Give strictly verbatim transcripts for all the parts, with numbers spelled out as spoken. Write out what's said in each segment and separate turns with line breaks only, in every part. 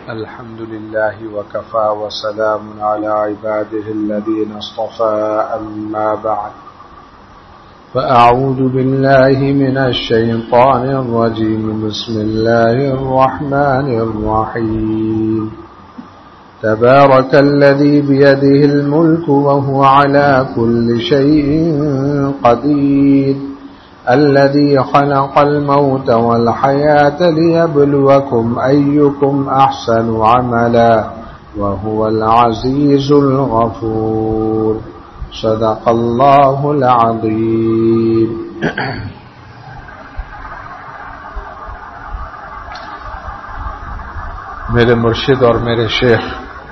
الحمد لله وكفى وسلام على عباده الذين اصطفى أما بعد فأعوذ بالله من الشيطان الرجيم بسم الله الرحمن الرحيم تبارك الذي بيده الملك وهو على كل شيء قدير الذي خلق الموت والحياة ليبلوكم أيكم أحسن عملا وهو العزيز الغفور صدق الله العظيم. میرے مرشد اور میرے شیخ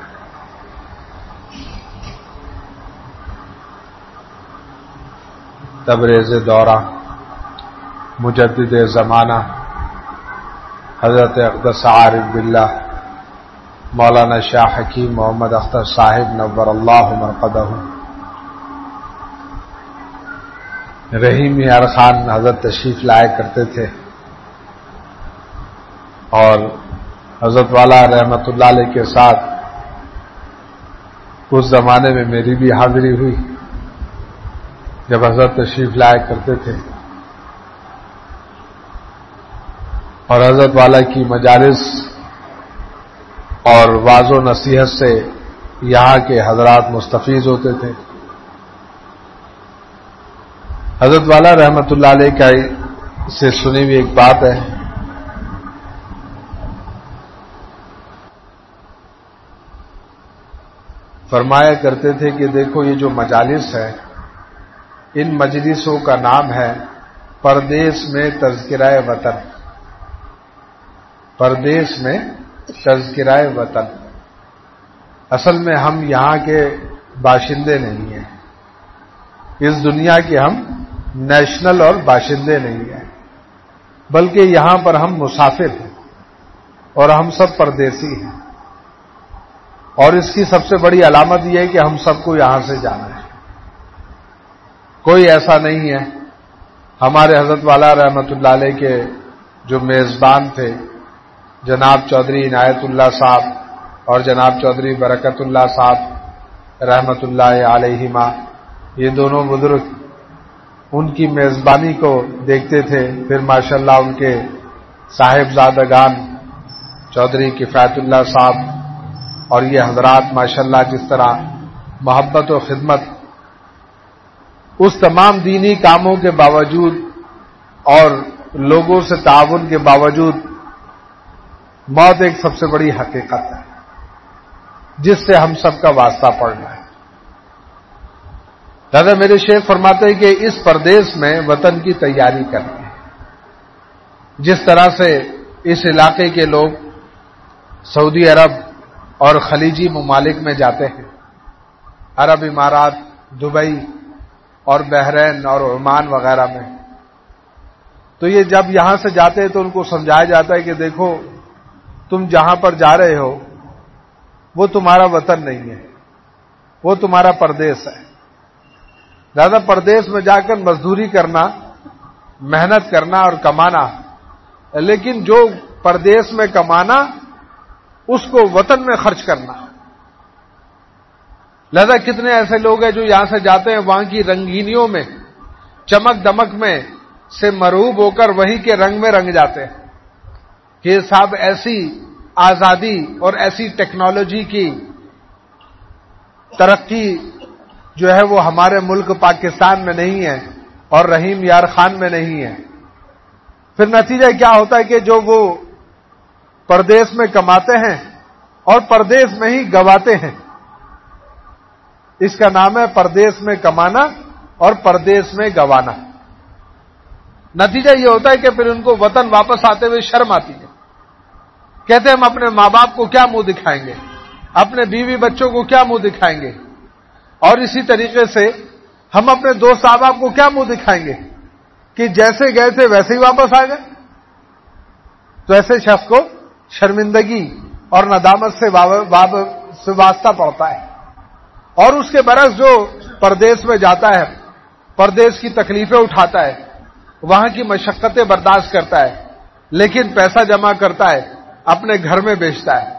تبریز دورہ مجدد زمانہ حضرت اقدس عارف باللہ مولانا شاہ حکیم محمد اختر صاحب نور اللہ مرقدہ رحیم یار خان حضرت تشریف لائے کرتے تھے، اور حضرت والا رحمت اللہ علیہ کے ساتھ اس زمانے میں میری بھی حاضری ہوئی جب حضرت تشریف لائے کرتے تھے، اور حضرت والا کی مجالس اور واعظ و نصیحت سے یہاں کے حضرات مستفیض ہوتے تھے. حضرت والا رحمت اللہ علیہ کا سے سنی ہوئی ایک بات ہے، فرمایا کرتے تھے کہ دیکھو یہ جو مجالس ہے، ان مجلسوں کا نام ہے پردیس میں تذکرہ وطن. پردیس میں تذکرہ وطن. اصل میں ہم یہاں کے باشندے نہیں ہیں، اس دنیا کے ہم نیشنل اور باشندے نہیں ہیں، بلکہ یہاں پر ہم مسافر ہیں اور ہم سب پردیسی ہیں. اور اس کی سب سے بڑی علامت یہ ہے کہ ہم سب کو یہاں سے جانا ہے. کوئی ایسا نہیں ہے. ہمارے حضرت والا رحمت اللہ علیہ کے جو میزبان تھے جناب چودھری عنایت اللہ صاحب اور جناب چودھری برکت اللہ صاحب رحمت اللہ علیہما، یہ دونوں بزرگ ان کی میزبانی کو دیکھتے تھے. پھر ماشاءاللہ ان کے صاحبزادگان چودھری کفایت اللہ صاحب اور یہ حضرات ماشاءاللہ جس طرح محبت و خدمت اس تمام دینی کاموں کے باوجود اور لوگوں سے تعاون کے باوجود، موت ایک سب سے بڑی حقیقت ہے جس سے ہم سب کا واسطہ پڑنا ہے. دادا میرے شیخ فرماتے ہیں کہ اس پردیس میں وطن کی تیاری کرنی ہے. جس طرح سے اس علاقے کے لوگ سعودی عرب اور خلیجی ممالک میں جاتے ہیں، عرب امارات، دبئی اور بحرین اور عمان وغیرہ میں، تو یہ جب یہاں سے جاتے ہیں تو ان کو سمجھایا جاتا ہے کہ دیکھو تم جہاں پر جا رہے ہو وہ تمہارا وطن نہیں ہے، وہ تمہارا پردیس ہے. زیادہ پردیس میں جا کر مزدوری کرنا، محنت کرنا اور کمانا، لیکن جو پردیس میں کمانا اس کو وطن میں خرچ کرنا. لہذا کتنے ایسے لوگ ہیں جو یہاں سے جاتے ہیں، وہاں کی رنگینیوں میں، چمک دمک میں سے مرعوب ہو کر وہیں کے رنگ میں رنگ جاتے ہیں کہ صاحب ایسی آزادی اور ایسی ٹیکنالوجی کی ترقی جو ہے وہ ہمارے ملک پاکستان میں نہیں ہے اور رحیم یار خان میں نہیں ہے. پھر نتیجہ کیا ہوتا ہے کہ جو وہ پردیس میں کماتے ہیں اور پردیس میں ہی گواتے ہیں. اس کا نام ہے پردیس میں کمانا اور پردیس میں گوانا. نتیجہ یہ ہوتا ہے کہ پھر ان کو وطن واپس آتے ہوئے شرم آتی ہے. کہتے ہیں ہم اپنے ماں باپ کو کیا منہ دکھائیں گے، اپنے بیوی بچوں کو کیا منہ دکھائیں گے، اور اسی طریقے سے ہم اپنے دوست احباب کو کیا منہ دکھائیں گے کہ جیسے گئے تھے ویسے ہی واپس آ گئے. تو ایسے شخص کو شرمندگی اور ندامت سے واسطہ پڑتا ہے. اور اس کے برعکس جو پردیس میں جاتا ہے، پردیس کی تکلیفیں اٹھاتا ہے، وہاں کی مشقتیں برداشت کرتا ہے، لیکن پیسہ جمع کرتا ہے، اپنے گھر میں بیچتا ہے،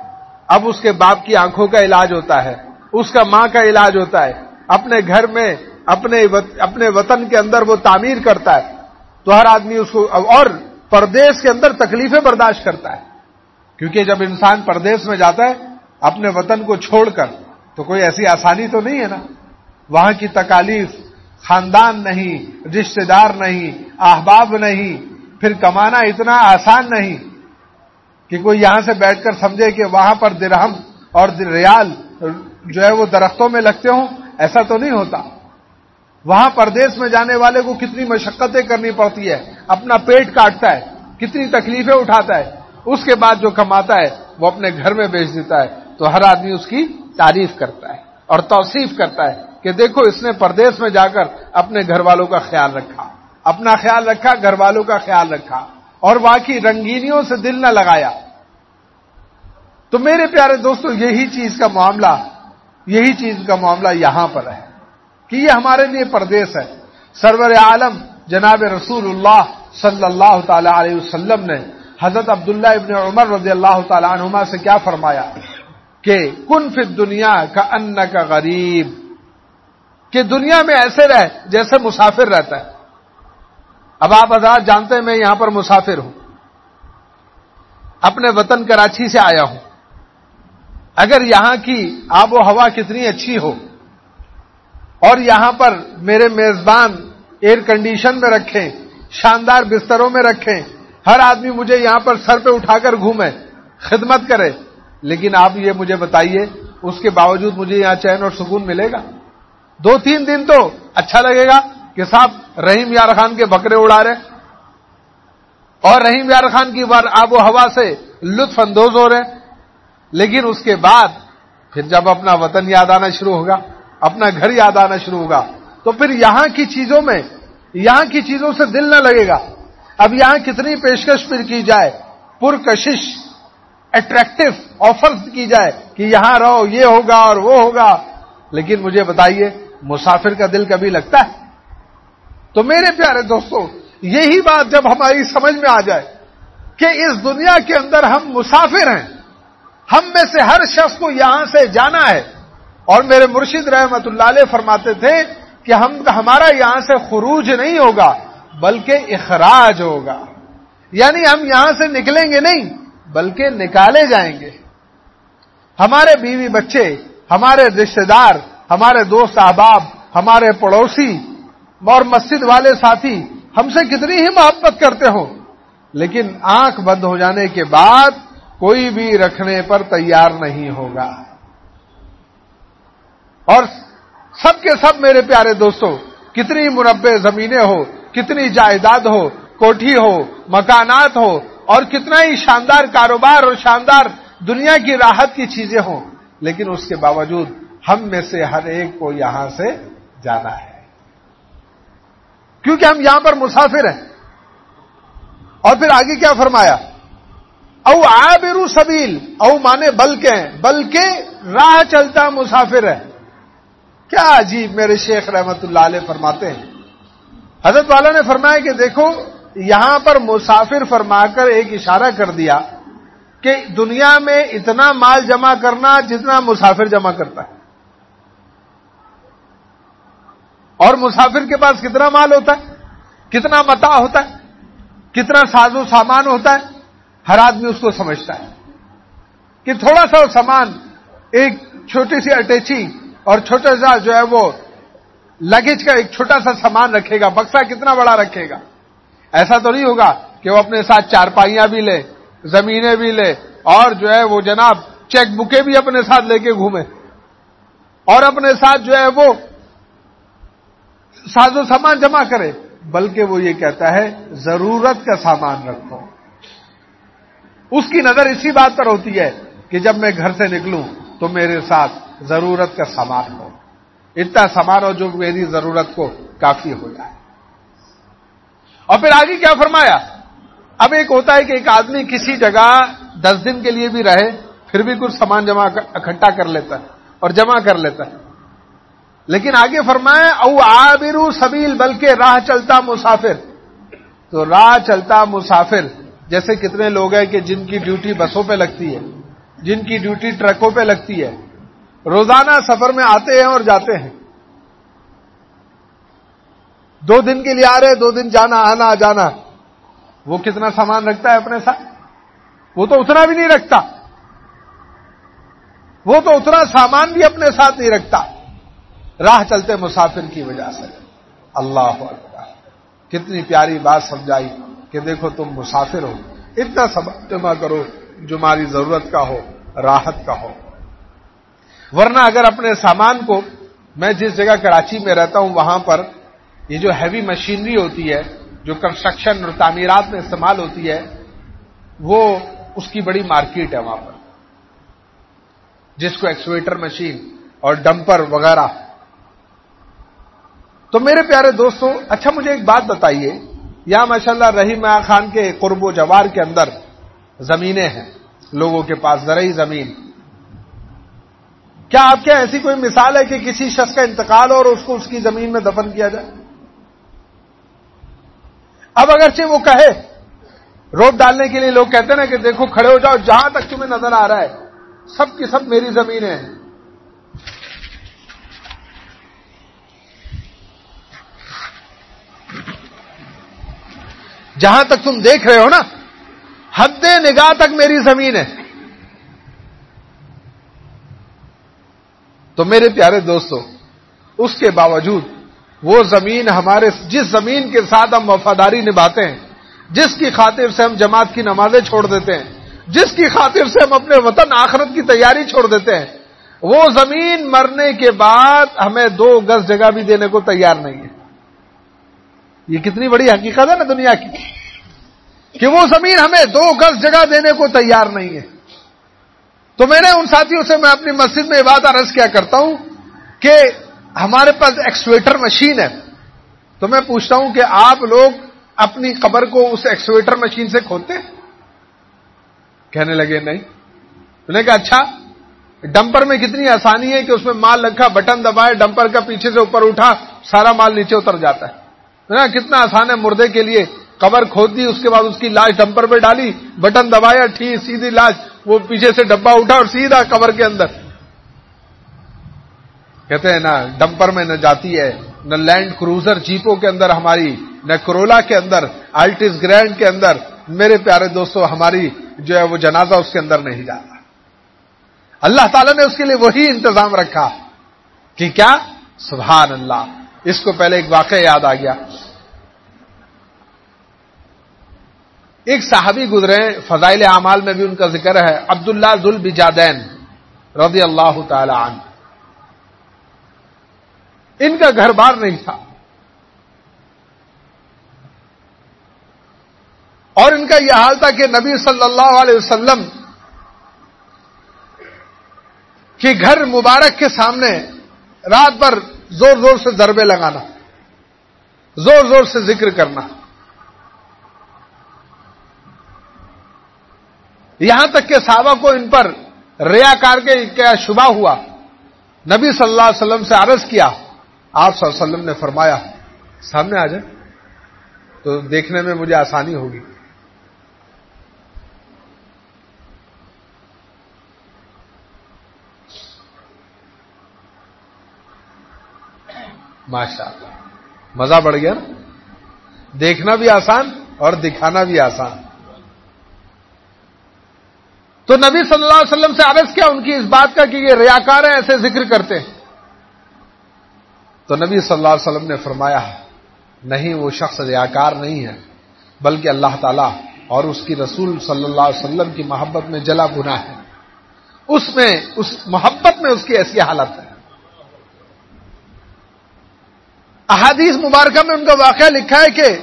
اب اس کے باپ کی آنکھوں کا علاج ہوتا ہے، اس کا ماں کا علاج ہوتا ہے، اپنے گھر میں اپنے اپنے وطن کے اندر وہ تعمیر کرتا ہے، تو ہر آدمی اس کو، اور پردیس کے اندر تکلیفیں برداشت کرتا ہے، کیونکہ جب انسان پردیس میں جاتا ہے اپنے وطن کو چھوڑ کر، تو کوئی ایسی آسانی تو نہیں ہے نا، وہاں کی تکالیف، خاندان نہیں، رشتہ دار نہیں، احباب نہیں، پھر کمانا اتنا آسان نہیں کہ کوئی یہاں سے بیٹھ کر سمجھے کہ وہاں پر درہم اور ریال جو ہے وہ درختوں میں لگتے ہوں، ایسا تو نہیں ہوتا۔ وہاں پردیس میں جانے والے کو کتنی مشقتیں کرنی پڑتی ہے، اپنا پیٹ کاٹتا ہے، کتنی تکلیفیں اٹھاتا ہے، اس کے بعد جو کماتا ہے وہ اپنے گھر میں بیچ دیتا ہے، تو ہر آدمی اس کی تعریف کرتا ہے اور توصیف کرتا ہے کہ دیکھو اس نے پردیس میں جا کر اپنے گھر والوں کا خیال رکھا، اپنا خیال رکھا، گھر والوں کا خیال رکھا، اور واقعی رنگینیوں سے دل نہ لگایا۔ تو میرے پیارے دوستو، یہی چیز کا معاملہ یہی چیز کا معاملہ یہاں پر ہے کہ یہ ہمارے لیے پردیس ہے۔ سرور عالم جناب رسول اللہ صلی اللہ تعالی علیہ وسلم نے حضرت عبداللہ ابن عمر رضی اللہ تعالی عنہما سے کیا فرمایا کہ کن فی الدنیا کأنک غریب، کہ دنیا میں ایسے رہ جیسے مسافر رہتا ہے۔ اب آپ حضرات جانتے ہیں میں یہاں پر مسافر ہوں، اپنے وطن کراچی سے آیا ہوں۔ اگر یہاں کی آب و ہوا کتنی اچھی ہو اور یہاں پر میرے میزبان ایئر کنڈیشن میں رکھیں، شاندار بستروں میں رکھیں، ہر آدمی مجھے یہاں پر سر پہ اٹھا کر گھومے، خدمت کرے، لیکن آپ یہ مجھے بتائیے اس کے باوجود مجھے یہاں چین اور سکون ملے گا؟ دو تین دن تو اچھا لگے گا کہ صاحب رحیم یار خان کے بکرے اڑا رہے اور رحیم یار خان کی آب و ہوا سے لطف اندوز ہو رہے ہیں، لیکن اس کے بعد پھر جب اپنا وطن یاد آنا شروع ہوگا، اپنا گھر یاد آنا شروع ہوگا، تو پھر یہاں کی چیزوں میں یہاں کی چیزوں سے دل نہ لگے گا۔ اب یہاں کتنی پیشکش پھر کی جائے، پرکشش اٹریکٹیو آفرز کی جائے کہ یہاں رہو، یہ ہوگا اور وہ ہوگا، لیکن مجھے بتائیے مسافر کا دل کبھی لگتا ہے؟ تو میرے پیارے دوستو، یہی بات جب ہماری سمجھ میں آ جائے کہ اس دنیا کے اندر ہم مسافر ہیں، ہم میں سے ہر شخص کو یہاں سے جانا ہے، اور میرے مرشد رحمت اللہ علیہ فرماتے تھے کہ ہم ہمارا یہاں سے خروج نہیں ہوگا بلکہ اخراج ہوگا، یعنی ہم یہاں سے نکلیں گے نہیں بلکہ نکالے جائیں گے۔ ہمارے بیوی بچے، ہمارے رشتہ دار، ہمارے دوست احباب، ہمارے پڑوسی اور مسجد والے ساتھی ہم سے کتنی ہی محبت کرتے ہوں، لیکن آنکھ بند ہو جانے کے بعد کوئی بھی رکھنے پر تیار نہیں ہوگا۔ اور سب کے سب میرے پیارے دوستو، کتنی مربع زمینیں ہو، کتنی جائیداد ہو، کوٹھی ہو، مکانات ہو، اور کتنا ہی شاندار کاروبار اور شاندار دنیا کی راحت کی چیزیں ہوں، لیکن اس کے باوجود ہم میں سے ہر ایک کو یہاں سے جانا ہے، کیونکہ ہم یہاں پر مسافر ہیں۔ اور پھر آگے کیا فرمایا؟ او عابر سبیل، او مانے بلکہ بلکہ راہ چلتا مسافر ہے۔ کیا عجیب میرے شیخ رحمت اللہ علیہ فرماتے ہیں، حضرت والا نے فرمایا کہ دیکھو یہاں پر مسافر فرما کر ایک اشارہ کر دیا کہ دنیا میں اتنا مال جمع کرنا جتنا مسافر جمع کرتا ہے، اور مسافر کے پاس کتنا مال ہوتا ہے، کتنا متاع ہوتا ہے، کتنا ساز و سامان ہوتا ہے، ہر آدمی اس کو سمجھتا ہے کہ تھوڑا سا سامان، ایک چھوٹی سی اٹیچی اور چھوٹا سا جو ہے وہ لگیج کا ایک چھوٹا سا سامان رکھے گا، بکسا کتنا بڑا رکھے گا؟ ایسا تو نہیں ہوگا کہ وہ اپنے ساتھ چارپائیاں بھی لے، زمینیں بھی لے، اور جو ہے وہ جناب چیک بکیں بھی اپنے ساتھ لے کے گھومے، اور اپنے ساتھ جو ہے وہ ساز و سامان جمع کرے، بلکہ وہ یہ کہتا ہے ضرورت کا سامان رکھو۔ اس کی نظر اسی بات پر ہوتی ہے کہ جب میں گھر سے نکلوں تو میرے ساتھ ضرورت کا سامان ہو، اتنا سامان ہو جو میری ضرورت کو کافی ہو جائے۔ اور پھر آگے کیا فرمایا؟ اب ایک ہوتا ہے کہ ایک آدمی کسی جگہ دس دن کے لیے بھی رہے پھر بھی کچھ سامان جمع اکٹھا کر لیتا ہے اور جمع کر لیتا ہے، لیکن آگے فرمایا او عابر سبیل، بلکہ راہ چلتا مسافر۔ تو راہ چلتا مسافر جیسے کتنے لوگ ہیں کہ جن کی ڈیوٹی بسوں پہ لگتی ہے، جن کی ڈیوٹی ٹرکوں پہ لگتی ہے، روزانہ سفر میں آتے ہیں اور جاتے ہیں، دو دن کے لیے آ رہے، دو دن جانا آنا جانا، وہ کتنا سامان رکھتا ہے اپنے ساتھ؟ وہ تو اتنا بھی نہیں رکھتا، وہ تو اتنا سامان بھی اپنے ساتھ نہیں رکھتا، راہ چلتے مسافر کی وجہ سے۔ اللہ اکبر، کتنی پیاری بات سمجھائی کہ دیکھو تم مسافر ہو، اتنا سامان جمع کرو جو ہماری ضرورت کا ہو، راحت کا ہو۔ ورنہ اگر اپنے سامان کو، میں جس جگہ کراچی میں رہتا ہوں وہاں پر یہ جو ہیوی مشینری ہوتی ہے جو کنسٹرکشن اور تعمیرات میں استعمال ہوتی ہے، وہ اس کی بڑی مارکیٹ ہے وہاں پر، جس کو ایکسویٹر مشین اور ڈمپر وغیرہ۔ تو میرے پیارے دوستو، اچھا مجھے ایک بات بتائیے، یہاں ماشاءاللہ رحیم خان کے قرب و جوار کے اندر زمینیں ہیں، لوگوں کے پاس زرعی زمین، کیا آپ کے ایسی کوئی مثال ہے کہ کسی شخص کا انتقال ہو اور اس کو اس کی زمین میں دفن کیا جائے؟ اب اگرچہ وہ کہے، روپ ڈالنے کے لیے لوگ کہتے ہیں نا کہ دیکھو کھڑے ہو جاؤ، جہاں تک تمہیں نظر آ رہا ہے سب کی سب میری زمینیں ہیں، جہاں تک تم دیکھ رہے ہو نا حد نگاہ تک میری زمین ہے۔ تو میرے پیارے دوستو، اس کے باوجود وہ زمین ہمارے، جس زمین کے ساتھ ہم وفاداری نبھاتے ہیں، جس کی خاطر سے ہم جماعت کی نمازیں چھوڑ دیتے ہیں، جس کی خاطر سے ہم اپنے وطن آخرت کی تیاری چھوڑ دیتے ہیں، وہ زمین مرنے کے بعد ہمیں دو گز جگہ بھی دینے کو تیار نہیں ہے۔ یہ کتنی بڑی حقیقت ہے نا دنیا کی، کہ وہ زمین ہمیں دو گز جگہ دینے کو تیار نہیں ہے۔ تو میں نے ان ساتھیوں سے، میں اپنی مسجد میں یہ بات عرض کیا کرتا ہوں کہ ہمارے پاس ایکسویٹر مشین ہے، تو میں پوچھتا ہوں کہ آپ لوگ اپنی قبر کو اس ایکسویٹر مشین سے کھودتے؟ کہنے لگے نہیں۔ میں نے کہا اچھا، ڈمپر میں کتنی آسانی ہے کہ اس میں مال رکھا، بٹن دبائے، ڈمپر کا پیچھے سے اوپر اٹھا، سارا مال نیچے اتر جاتا ہے، کتنا آسان ہے۔ مردے کے لیے قبر کھود دی، اس کے بعد اس کی لاش ڈمپر پہ ڈالی، بٹن دبایا، ٹھیک سیدھی لاش، وہ پیچھے سے ڈبہ اٹھا اور سیدھا قبر کے اندر۔ کہتے ہیں نا ڈمپر میں نہ جاتی ہے، نہ لینڈ کروزر جیپوں کے اندر ہماری، نہ کرولا کے اندر، الٹس گرینڈ کے اندر، میرے پیارے دوستو ہماری جو ہے وہ جنازہ اس کے اندر نہیں جاتا۔ اللہ تعالیٰ نے اس کے لیے وہی انتظام رکھا کہ کیا، سبحان اللہ۔ اس کو پہلے ایک واقعہ یاد آ گیا، ایک صحابی گزرے، فضائل اعمال میں بھی ان کا ذکر ہے، عبداللہ ذوالبجادین رضی اللہ تعالی عنہ۔ ان کا گھر بار نہیں تھا، اور ان کا یہ حال تھا کہ نبی صلی اللہ علیہ وسلم کے گھر مبارک کے سامنے رات بھر زور زور سے ضربے لگانا، زور زور سے ذکر کرنا، یہاں تک کہ صحابہ کو ان پر ریاکار کے کیا شبہ ہوا۔ نبی صلی اللہ علیہ وسلم سے عرض کیا، آپ صلی اللہ علیہ وسلم نے فرمایا سامنے آ جائے تو دیکھنے میں مجھے آسانی ہوگی۔ ماشاءاللہ، مزہ بڑھ گیا نا، دیکھنا بھی آسان اور دکھانا بھی آسان۔ تو نبی صلی اللہ علیہ وسلم سے عرض کیا ان کی اس بات کا کہ یہ ریاکار ہیں، ایسے ذکر کرتے ہیں۔ تو نبی صلی اللہ علیہ وسلم نے فرمایا نہیں، وہ شخص ریاکار نہیں ہے، بلکہ اللہ تعالیٰ اور اس کی رسول صلی اللہ علیہ وسلم کی محبت میں جلا بھنا ہے، اس میں، اس محبت میں اس کی ایسی حالت ہے۔ احادیث مبارکہ میں ان کا واقعہ لکھا ہے کہ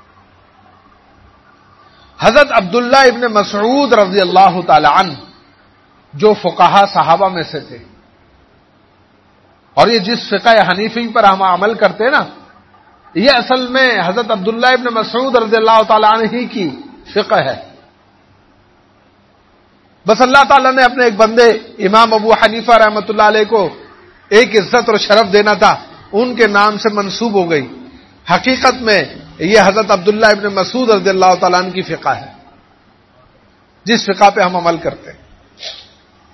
حضرت عبداللہ ابن مسعود رضی اللہ تعالی عنہ، جو فقہا صحابہ میں سے تھے، اور یہ جس فقہ حنیفی پر ہم عمل کرتے ہیں نا، یہ اصل میں حضرت عبداللہ ابن مسعود رضی اللہ تعالی عنہ ہی کی فقہ ہے۔ بس اللہ تعالیٰ نے اپنے ایک بندے امام ابو حنیفہ رحمۃ اللہ علیہ کو ایک عزت اور شرف دینا تھا، ان کے نام سے منسوب ہو گئی۔ حقیقت میں یہ حضرت عبداللہ ابن مسعود رضی اللہ تعالیٰ عنہ کی فقہ ہے، جس فقہ پہ ہم عمل کرتے ہیں۔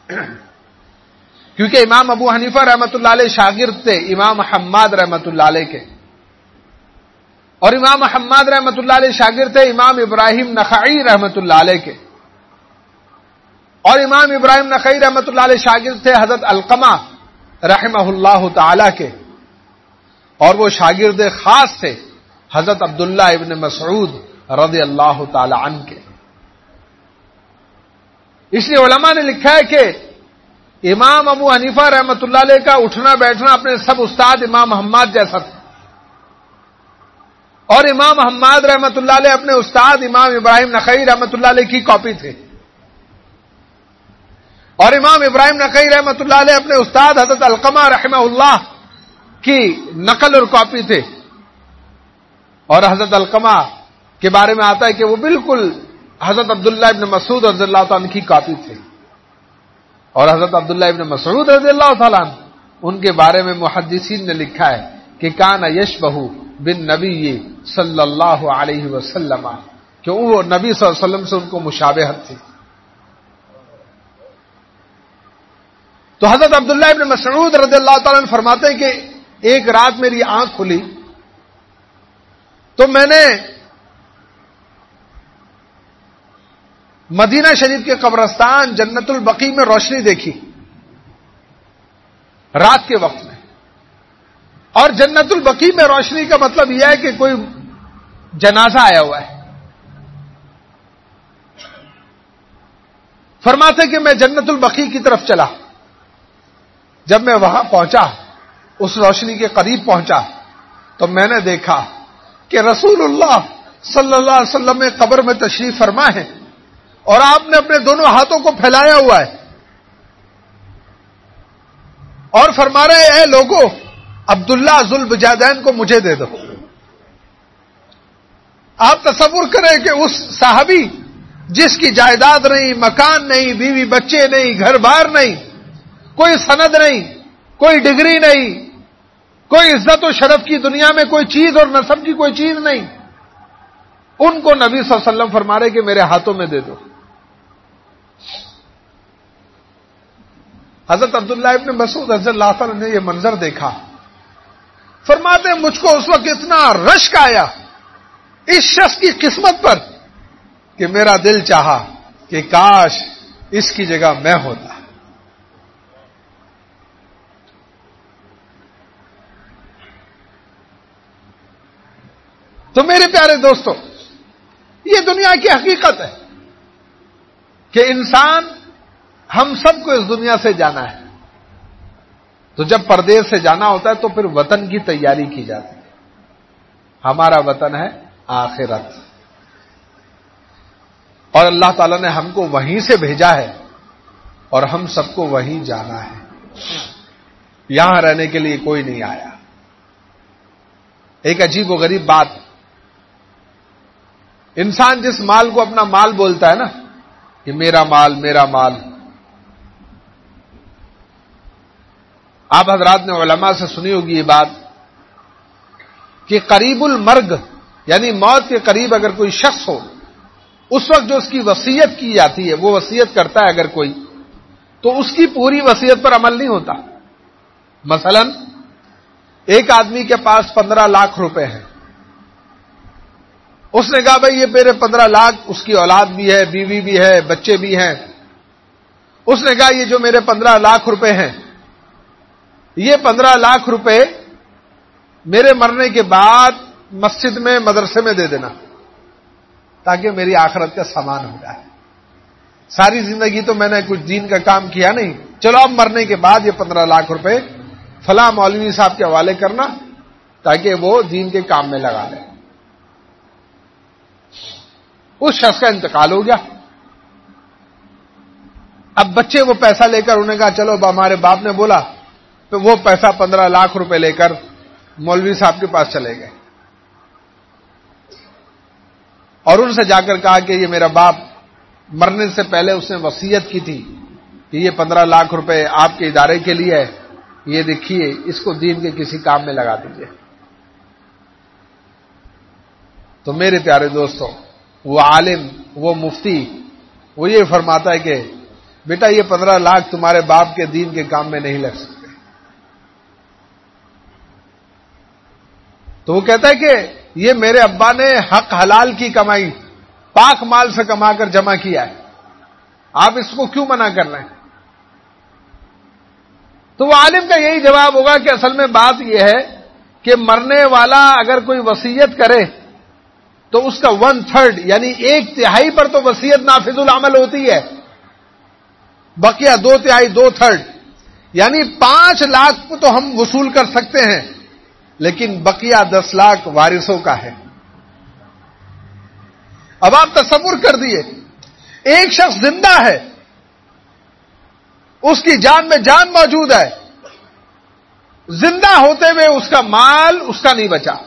کیونکہ امام ابو حنیفہ رحمۃ اللہ علیہ شاگرد تھے امام حماد رحمۃ اللہ علیہ کے، اور امام حماد رحمۃ اللہ علیہ شاگرد تھے امام ابراہیم نخعی رحمۃ اللہ علیہ کے، اور امام ابراہیم نخعی رحمۃ اللہ علیہ شاگرد تھے حضرت علقمہ رحمہ اللہ تعالی کے، اور وہ شاگرد خاص تھے حضرت عبداللہ ابن مسعود رضی اللہ تعالی عنہ کے۔ اس لیے علماء نے لکھا ہے کہ امام ابو حنیفہ رحمۃ اللہ علیہ کا اٹھنا بیٹھنا اپنے سب استاد امام حماد جیسا تھا، اور امام حماد رحمۃ اللہ علیہ اپنے استاد امام ابراہیم نخعی رحمۃ اللہ علیہ کی کاپی تھے، اور امام ابراہیم نخعی رحمۃ اللہ علیہ اپنے استاد حضرت علقمہ رحمہ اللہ کی نقل اور کاپی تھے، اور حضرت علقمہ کے بارے میں آتا ہے کہ وہ بالکل حضرت عبداللہ ابن مسعود رضی اللہ تعالیٰ عنہ کی کاپی تھے، اور حضرت عبداللہ ابن مسعود رضی اللہ تعالیٰ عنہ ان کے بارے میں محدثین نے لکھا ہے کہ کان یشبہ بالنبی صلی اللہ علیہ وسلم، کہ وہ نبی صلی اللہ علیہ وسلم سے ان کو مشابہت تھی۔ تو حضرت عبداللہ ابن مسعود رضی اللہ تعالیٰ عنہ فرماتے ہیں کہ ایک رات میری آنکھ کھلی تو میں نے مدینہ شریف کے قبرستان جنت البقیع میں روشنی دیکھی رات کے وقت میں، اور جنت البقیع میں روشنی کا مطلب یہ ہے کہ کوئی جنازہ آیا ہوا ہے۔ فرماتے کہ میں جنت البقیع کی طرف چلا، جب میں وہاں پہنچا اس روشنی کے قریب پہنچا تو میں نے دیکھا کہ رسول اللہ صلی اللہ علیہ وسلم میں قبر میں تشریف فرما ہے، اور آپ نے اپنے دونوں ہاتھوں کو پھیلایا ہوا ہے اور فرما رہے اے لوگوں عبداللہ ذوالبجادین کو مجھے دے دو۔ آپ تصور کریں کہ اس صحابی جس کی جائیداد نہیں، مکان نہیں، بیوی بچے نہیں، گھر بار نہیں، کوئی سند نہیں، کوئی ڈگری نہیں، کوئی عزت و شرف کی دنیا میں کوئی چیز اور نسب کی کوئی چیز نہیں، ان کو نبی صلی اللہ علیہ وسلم فرما رہے کہ میرے ہاتھوں میں دے دو۔ حضرت عبداللہ ابن مسعود رضی اللہ تعالیٰ نے یہ منظر دیکھا، فرماتے ہیں مجھ کو اس وقت اتنا رشک آیا اس شخص کی قسمت پر کہ میرا دل چاہا کہ کاش اس کی جگہ میں ہوتا۔ تو میرے پیارے دوستو، یہ دنیا کی حقیقت ہے کہ انسان، ہم سب کو اس دنیا سے جانا ہے، تو جب پردیس سے جانا ہوتا ہے تو پھر وطن کی تیاری کی جاتی ہے۔ ہمارا وطن ہے آخرت، اور اللہ تعالیٰ نے ہم کو وہیں سے بھیجا ہے اور ہم سب کو وہیں جانا ہے، یہاں رہنے کے لیے کوئی نہیں آیا۔ ایک عجیب و غریب بات، انسان جس مال کو اپنا مال بولتا ہے نا کہ میرا مال میرا مال، آپ حضرات نے علماء سے سنی ہوگی یہ بات کہ قریب المرگ یعنی موت کے قریب اگر کوئی شخص ہو، اس وقت جو اس کی وصیت کی جاتی ہے، وہ وصیت کرتا ہے اگر کوئی، تو اس کی پوری وصیت پر عمل نہیں ہوتا۔ مثلا ایک آدمی کے پاس پندرہ لاکھ روپے ہیں، اس نے کہا بھائی یہ میرے پندرہ لاکھ، اس کی اولاد بھی ہے، بیوی بھی ہے، بچے بھی ہیں، اس نے کہا یہ جو میرے پندرہ لاکھ روپے ہیں، یہ پندرہ لاکھ روپے میرے مرنے کے بعد مسجد میں مدرسے میں دے دینا تاکہ میری آخرت کا سامان ہو جائے۔ ساری زندگی تو میں نے کچھ دین کا کام کیا نہیں، چلو اب مرنے کے بعد یہ پندرہ لاکھ روپے فلاں مولوی صاحب کے حوالے کرنا تاکہ وہ دین کے کام میں لگا لیں۔ اس شخص کا انتقال ہو گیا، اب بچے وہ پیسہ لے کر انہوں نے کہا چلو اب ہمارے باپ نے بولا، تو وہ پیسہ پندرہ لاکھ روپے لے کر مولوی صاحب کے پاس چلے گئے اور ان سے جا کر کہا کہ یہ میرا باپ مرنے سے پہلے اس نے وصیت کی تھی کہ یہ پندرہ لاکھ روپے آپ کے ادارے کے لیے ہے، یہ دیکھیے اس کو دین کے کسی کام میں لگا دیجیے۔ تو میرے پیارے دوستوں، وہ عالم، وہ مفتی، وہ یہ فرماتا ہے کہ بیٹا یہ پندرہ لاکھ تمہارے باپ کے دین کے کام میں نہیں لگ سکتے. تو وہ کہتا ہے کہ یہ میرے ابا نے حق حلال کی کمائی پاک مال سے کما کر جمع کیا ہے، آپ اس کو کیوں منع کر رہے ہیں؟ تو وہ عالم کا یہی جواب ہوگا کہ اصل میں بات یہ ہے کہ مرنے والا اگر کوئی وصیت کرے تو اس کا ون تھرڈ یعنی ایک تہائی پر تو وصیت نافذ العمل ہوتی ہے، بقیہ دو تہائی دو تھرڈ یعنی پانچ لاکھ کو تو ہم وصول کر سکتے ہیں، لیکن بقیہ دس لاکھ وارثوں کا ہے. اب آپ تصور کر دیے ایک شخص زندہ ہے، اس کی جان میں جان موجود ہے، زندہ ہوتے ہوئے اس کا مال اس کا نہیں بچا.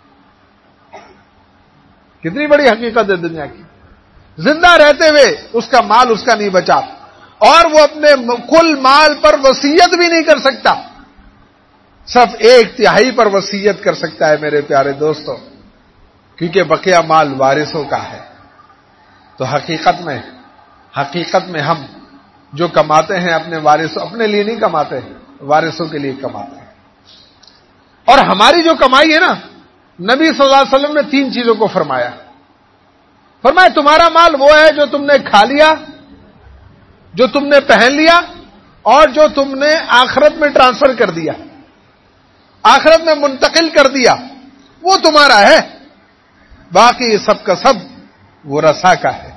کتنی بڑی حقیقت ہے دنیا کی. زندہ رہتے ہوئے اس کا مال اس کا نہیں بچا اور وہ اپنے کل مال پر وصیت بھی نہیں کر سکتا، صرف ایک تہائی پر وصیت کر سکتا ہے میرے پیارے دوستو، کیونکہ بقیہ مال وارثوں کا ہے. تو حقیقت میں حقیقت میں ہم جو کماتے ہیں اپنے وارثوں اپنے لیے نہیں کماتے ہیں، وارثوں کے لیے کماتے ہیں. اور ہماری جو کمائی ہے نا، نبی صلی اللہ علیہ وسلم نے تین چیزوں کو فرمایا. فرمایا تمہارا مال وہ ہے جو تم نے کھا لیا، جو تم نے پہن لیا اور جو تم نے آخرت میں ٹرانسفر کر دیا، آخرت میں منتقل کر دیا، وہ تمہارا ہے، باقی سب کا سب وہ رسا کا ہے.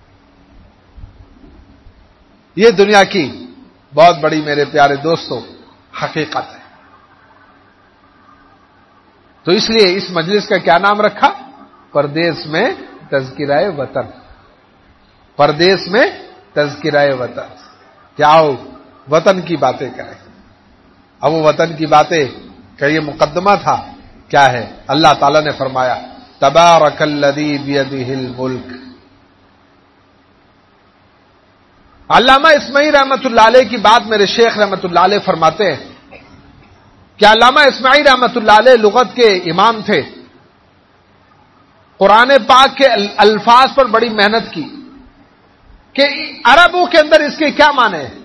یہ دنیا کی بہت بڑی میرے پیارے دوستو حقیقت ہے. تو اس لیے اس مجلس کا کیا نام رکھا؟ پردیس میں تذکرہ وطن. پردیس میں تذکرہ وطن. کیا آؤ وطن کی باتیں کریں. اب وہ وطن کی باتیں کا یہ مقدمہ تھا. کیا ہے؟ اللہ تعالی نے فرمایا تبارک الذی بیدہ الملک. علامہ اسماعیل رحمۃ اللہ علیہ کی بات میرے شیخ رحمۃ اللہ علیہ فرماتے ہیں کہ علامہ اسماعیل رحمۃ اللہ علیہ لغت کے امام تھے. قرآن پاک کے الفاظ پر بڑی محنت کی کہ عربوں کے اندر اس کے کیا معنی ہیں.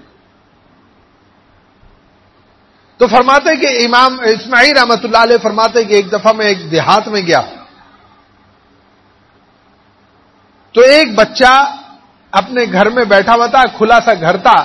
تو فرماتے ہیں کہ امام اسماعیل رحمۃ اللہ علیہ فرماتے ہیں کہ ایک دفعہ میں ایک دیہات میں گیا تو ایک بچہ اپنے گھر میں بیٹھا ہوا تھا، کھلا سا گھر تھا.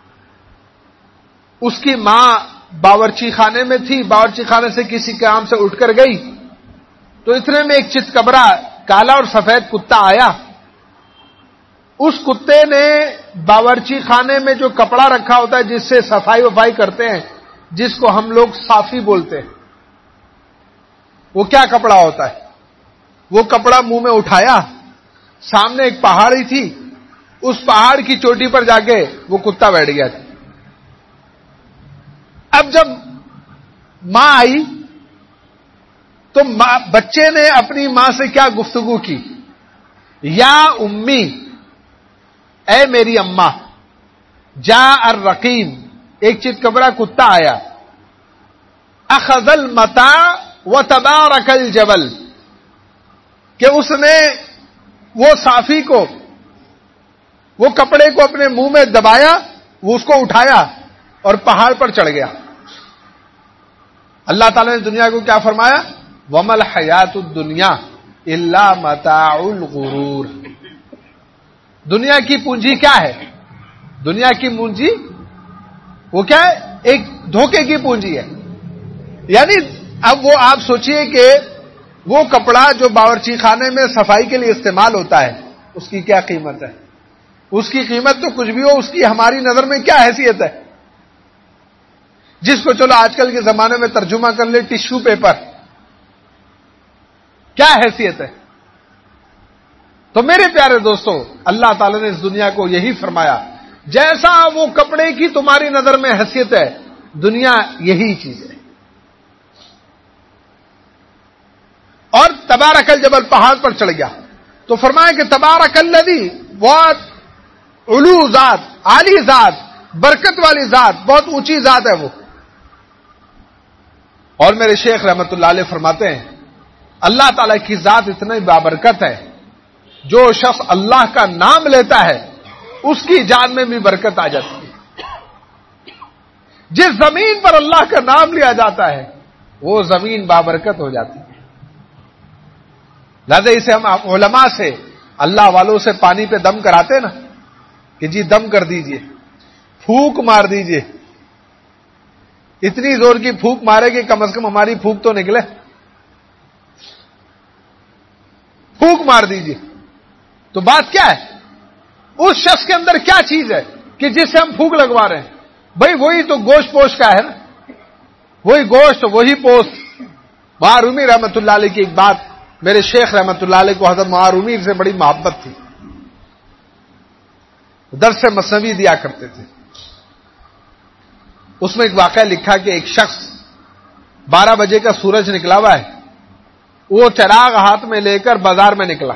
اس کی ماں باورچی خانے میں تھی، باورچی خانے سے کسی کام سے اٹھ کر گئی تو اتنے میں ایک چتکبرا کالا اور سفید کتا آیا. اس کتے نے باورچی خانے میں جو کپڑا رکھا ہوتا ہے جس سے صفائی وفائی کرتے ہیں، جس کو ہم لوگ صافی بولتے ہیں، وہ کیا کپڑا ہوتا ہے، وہ کپڑا منہ میں اٹھایا. سامنے ایک پہاڑی تھی، اس پہاڑ کی چوٹی پر جا کے وہ کتا بیٹھ گیا تھا. اب جب ماں آئی تو ماں بچے نے اپنی ماں سے کیا گفتگو کی؟ یا امی، اے میری اماں، جا الرقیم، ایک چتکبرا کتا آیا، اخذ المتاع وتبارک الجبل، کہ اس نے وہ صافی کو، وہ کپڑے کو اپنے منہ میں دبایا، وہ اس کو اٹھایا اور پہاڑ پر چڑھ گیا. اللہ تعالی نے دنیا کو کیا فرمایا؟ وَمَا الْحَيَاةُ الدُّنْيَا إِلَّا مَتَاعُ الْغُرُورِ. دنیا کی پونجی کیا ہے؟ دنیا کی پونجی وہ کیا ہے؟ ایک دھوکے کی پونجی ہے. یعنی اب وہ آپ سوچئے کہ وہ کپڑا جو باورچی خانے میں صفائی کے لیے استعمال ہوتا ہے اس کی کیا قیمت ہے؟ اس کی قیمت تو کچھ بھی ہو، اس کی ہماری نظر میں کیا حیثیت ہے؟ جس کو چلو آج کل کے زمانے میں ترجمہ کر لے ٹشو پیپر، کیا حیثیت ہے؟ تو میرے پیارے دوستو، اللہ تعالی نے اس دنیا کو یہی فرمایا، جیسا وہ کپڑے کی تمہاری نظر میں حیثیت ہے، دنیا یہی چیز ہے. اور تبارک الجبل، پہاڑ پر چڑھ گیا تو فرمایا کہ تبارک الذی، بہت علو ذات، عالی ذات، برکت والی ذات، بہت اونچی ذات ہے وہ. اور میرے شیخ رحمت اللہ علیہ فرماتے ہیں اللہ تعالیٰ کی ذات اتنی بابرکت ہے، جو شخص اللہ کا نام لیتا ہے اس کی جان میں بھی برکت آ جاتی ہے. جس زمین پر اللہ کا نام لیا جاتا ہے وہ زمین بابرکت ہو جاتی ہے. لہذا اسے ہم علماء سے، اللہ والوں سے پانی پہ دم کراتے نا کہ جی دم کر دیجئے، پھونک مار دیجئے. اتنی زور کی پھونک مارے کہ کم از کم ہماری پھونک تو نکلے. پھونک مار دیجئے. تو بات کیا ہے؟ اس شخص کے اندر کیا چیز ہے کہ جس سے ہم پھونک لگوا رہے ہیں؟ بھائی وہی تو گوشت پوش کا ہے نا، وہی گوشت وہی پوست. معرومی رحمت اللہ علیہ کی ایک بات، میرے شیخ رحمت اللہ علیہ کو حضرت معرومی سے بڑی محبت تھی، درس مثنوی دیا کرتے تھے. اس میں ایک واقعہ لکھا کہ ایک شخص بارہ بجے کا سورج نکلا ہوا ہے، وہ چراغ ہاتھ میں لے کر بازار میں نکلا.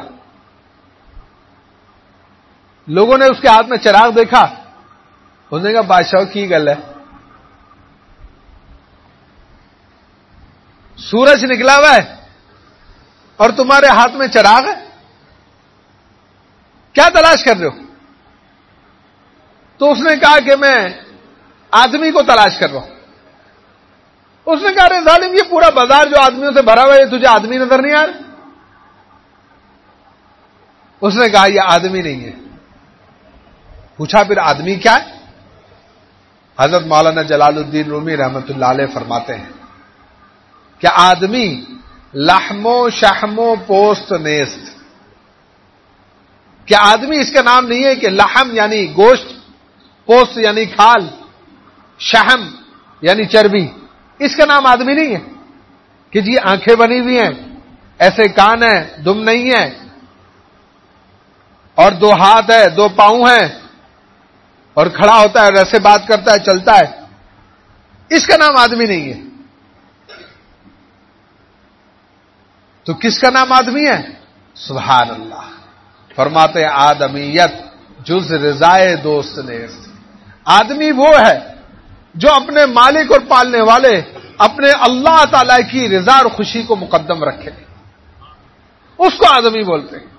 لوگوں نے اس کے ہاتھ میں چراغ دیکھا، انہوں نے کہا بادشاہ کی گل ہے، سورج نکلا ہوا ہے اور تمہارے ہاتھ میں چراغ ہے، کیا تلاش کر رہے ہو؟ تو اس نے کہا کہ میں آدمی کو تلاش کر رہا ہوں. اس نے کہا ارے ظالم، یہ پورا بازار جو آدمیوں سے بھرا ہوا ہے تجھے آدمی نظر نہیں آ رہا؟ اس نے کہا یہ آدمی نہیں ہے. پوچھا پھر آدمی کیا ہے؟ حضرت مولانا جلال الدین رومی رحمت اللہ علیہ فرماتے ہیں کہ آدمی لحم و شحم و پوست نیست. کہ آدمی اس کا نام نہیں ہے کہ لحم یعنی گوشت، پوست یعنی کھال، شحم یعنی چربی، اس کا نام آدمی نہیں ہے. کہ جی آنکھیں بنی ہوئی ہیں، ایسے کان ہیں، دم نہیں ہے، اور دو ہاتھ ہے، دو پاؤں ہیں، اور کھڑا ہوتا ہے اور ایسے بات کرتا ہے، چلتا ہے، اس کا نام آدمی نہیں ہے. تو کس کا نام آدمی ہے؟ سبحان اللہ. فرماتے آدمیت جز رضائے دوست نیست. آدمی وہ ہے جو اپنے مالک اور پالنے والے اپنے اللہ تعالی کی رضا اور خوشی کو مقدم رکھے، اس کو آدمی بولتے ہیں.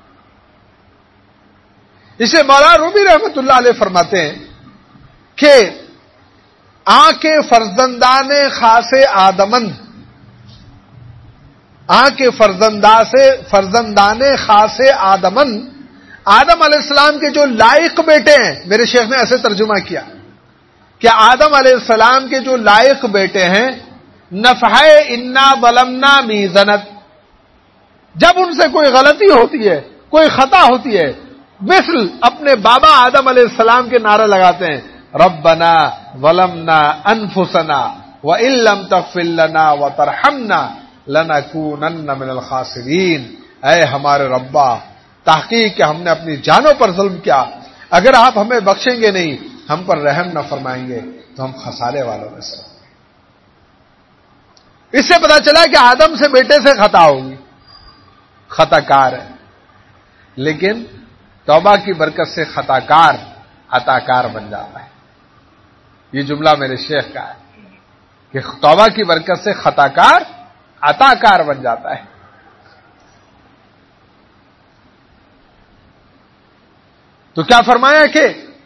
اسے مولانا رومی رحمت اللہ علیہ فرماتے ہیں کہ آنکھ فرزندان خاص آدمن، آنکھ فرزندہ سے فرزندان خاص آدمن، آدم علیہ السلام کے جو لائق بیٹے ہیں، میرے شیخ نے ایسے ترجمہ کیا کہ آدم علیہ السلام کے جو لائق بیٹے ہیں، نفحِ انا ظلمنا میزنت، جب ان سے کوئی غلطی ہوتی ہے، کوئی خطا ہوتی ہے، مثل اپنے بابا آدم علیہ السلام کے نعرہ لگاتے ہیں ربنا ظلمنا انفسنا وان لم تغفر لنا وترحمنا لنکونن من الخاسرین. اے ہمارے ربا، تحقیق کہ ہم نے اپنی جانوں پر ظلم کیا، اگر آپ ہمیں بخشیں گے نہیں، ہم پر رحم نہ فرمائیں گے تو ہم خسارے والوں میں سے. اس سے پتا چلا کہ آدم سے بیٹے سے خطا ہوگی، خطا کار ہے، لیکن توبہ کی برکت سے خطا کار عطا کار بن جاتا ہے. یہ جملہ میرے شیخ کا ہے کہ توبہ کی برکت سے خطا کار عطا کار بن جاتا ہے. تو کیا فرمایا کہ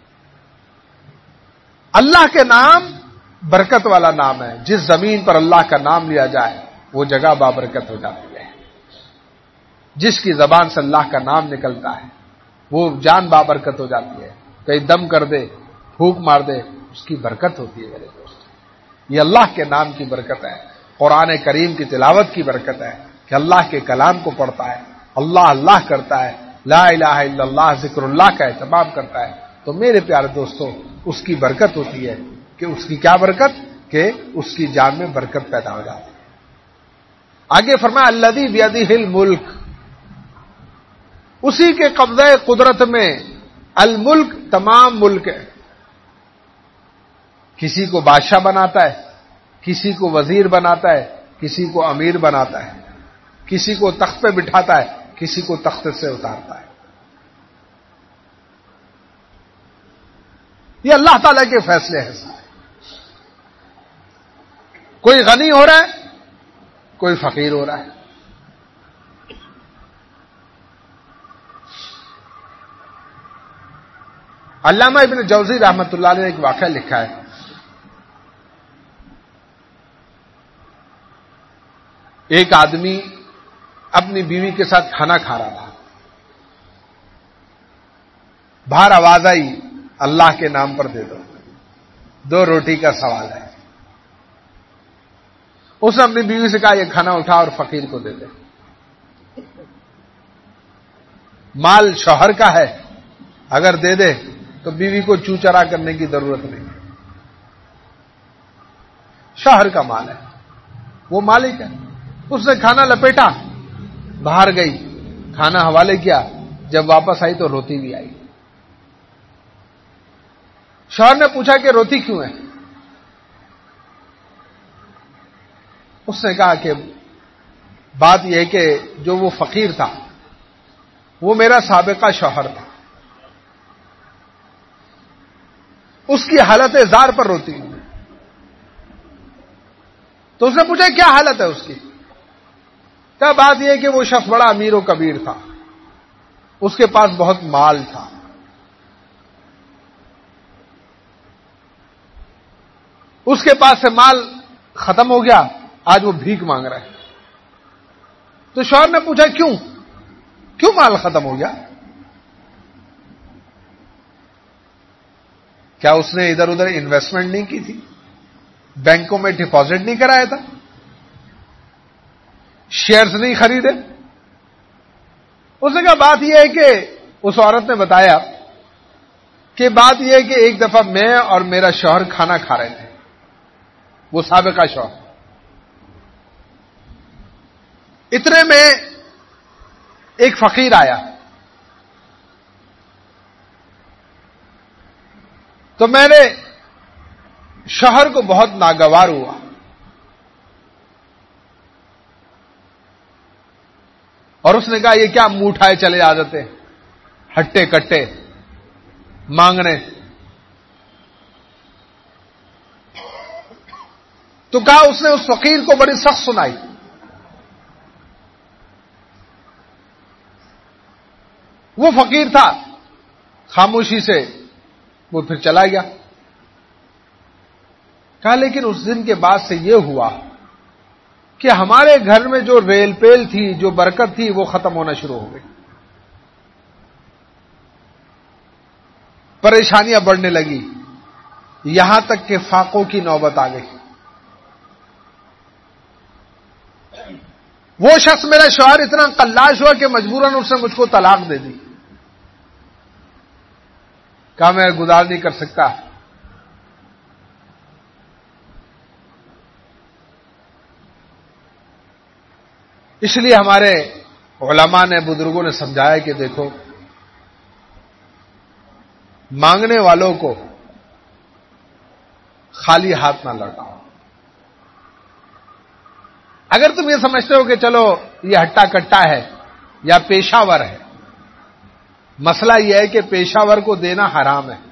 اللہ کے نام برکت والا نام ہے. جس زمین پر اللہ کا نام لیا جائے وہ جگہ بابرکت ہو جاتی ہے. جس کی زبان سے اللہ کا نام نکلتا ہے وہ جان بابرکت ہو جاتی ہے. کہیں دم کر دے، پھونک مار دے، اس کی برکت ہوتی ہے. میرے دوست، یہ اللہ کے نام کی برکت ہے. قرآن کریم کی تلاوت کی برکت ہے کہ اللہ کے کلام کو پڑھتا ہے، اللہ اللہ کرتا ہے، لا الہ الا اللہ ذکر اللہ کا اہتمام کرتا ہے. تو میرے پیارے دوستوں، اس کی برکت ہوتی ہے کہ اس کی کیا برکت؟ کہ اس کی جان میں برکت پیدا ہو جاتی ہے. آگے فرمایا الذی بیدہ الملک، اسی کے قبضہ قدرت میں الملک تمام ملک ہے. کسی کو بادشاہ بناتا ہے، کسی کو وزیر بناتا ہے، کسی کو امیر بناتا ہے، کسی کو تخت پہ بٹھاتا ہے، کسی کو تخت سے اتارتا ہے. یہ اللہ تعالیٰ کے فیصلے ہیں. کوئی غنی ہو رہا ہے، کوئی فقیر ہو رہا ہے. علامہ ابن جوزی رحمۃ اللہ علیہ نے ایک واقعہ لکھا ہے. ایک آدمی اپنی بیوی کے ساتھ کھانا کھا رہا تھا. باہر آواز آئی اللہ کے نام پر دے دو, دو روٹی کا سوال ہے. اس نے اپنی بیوی سے کہا یہ کھانا اٹھا اور فقیر کو دے دے. مال شوہر کا ہے, اگر دے دے تو بیوی کو چوچرا کرنے کی ضرورت نہیں. شوہر کا مال ہے, وہ مالک ہے. اس نے کھانا لپیٹا, باہر گئی, کھانا حوالے کیا. جب واپس آئی تو روتی بھی آئی. شوہر نے پوچھا کہ روتی کیوں ہے؟ اس نے کہا کہ بات یہ ہے کہ جو وہ فقیر تھا وہ میرا سابقہ شوہر تھا, اس کی حالت زار پر روتی ہوں. تو اس نے پوچھا کیا حالت ہے اس کی؟ کیا بات یہ ہے کہ وہ شخص بڑا امیر و کبیر تھا, اس کے پاس بہت مال تھا, اس کے پاس سے مال ختم ہو گیا, آج وہ بھیک مانگ رہا ہے. تو شوہر نے پوچھا کیوں کیوں مال ختم ہو گیا؟ کیا اس نے ادھر ادھر انویسٹمنٹ نہیں کی تھی, بینکوں میں ڈپازٹ نہیں کرایا تھا, شیئرز نہیں خریدے؟ اس نے کہا بات یہ ہے کہ اس عورت نے بتایا کہ بات یہ ہے کہ ایک دفعہ میں اور میرا شوہر کھانا کھا رہے تھے, وہ سابقہ شوہر. اتنے میں ایک فقیر آیا, تو میں نے شوہر کو بہت ناگوار ہوا. اور اس نے کہا یہ کیا منہ اٹھائے چلے آ جاتے, ہٹے کٹے مانگنے. تو کہا اس نے اس فقیر کو بڑی سخت سنائی. وہ فقیر تھا, خاموشی سے وہ پھر چلا گیا. کہا لیکن اس دن کے بعد سے یہ ہوا کہ ہمارے گھر میں جو ریل پیل تھی, جو برکت تھی, وہ ختم ہونا شروع ہو گئی. پریشانیاں بڑھنے لگی, یہاں تک کہ فاقوں کی نوبت آ گئی. وہ شخص میرا شوہر اتنا قلاش ہوا کہ مجبوراً اس نے مجھ کو طلاق دے دی. کہا میں گزار نہیں کر سکتا. اس لیے ہمارے علماء نے, بزرگوں نے سمجھایا کہ دیکھو مانگنے والوں کو خالی ہاتھ نہ لوٹاؤ. اگر تم یہ سمجھتے ہو کہ چلو یہ ہٹا کٹا ہے یا پیشہ ور ہے, مسئلہ یہ ہے کہ پیشہ ور کو دینا حرام ہے.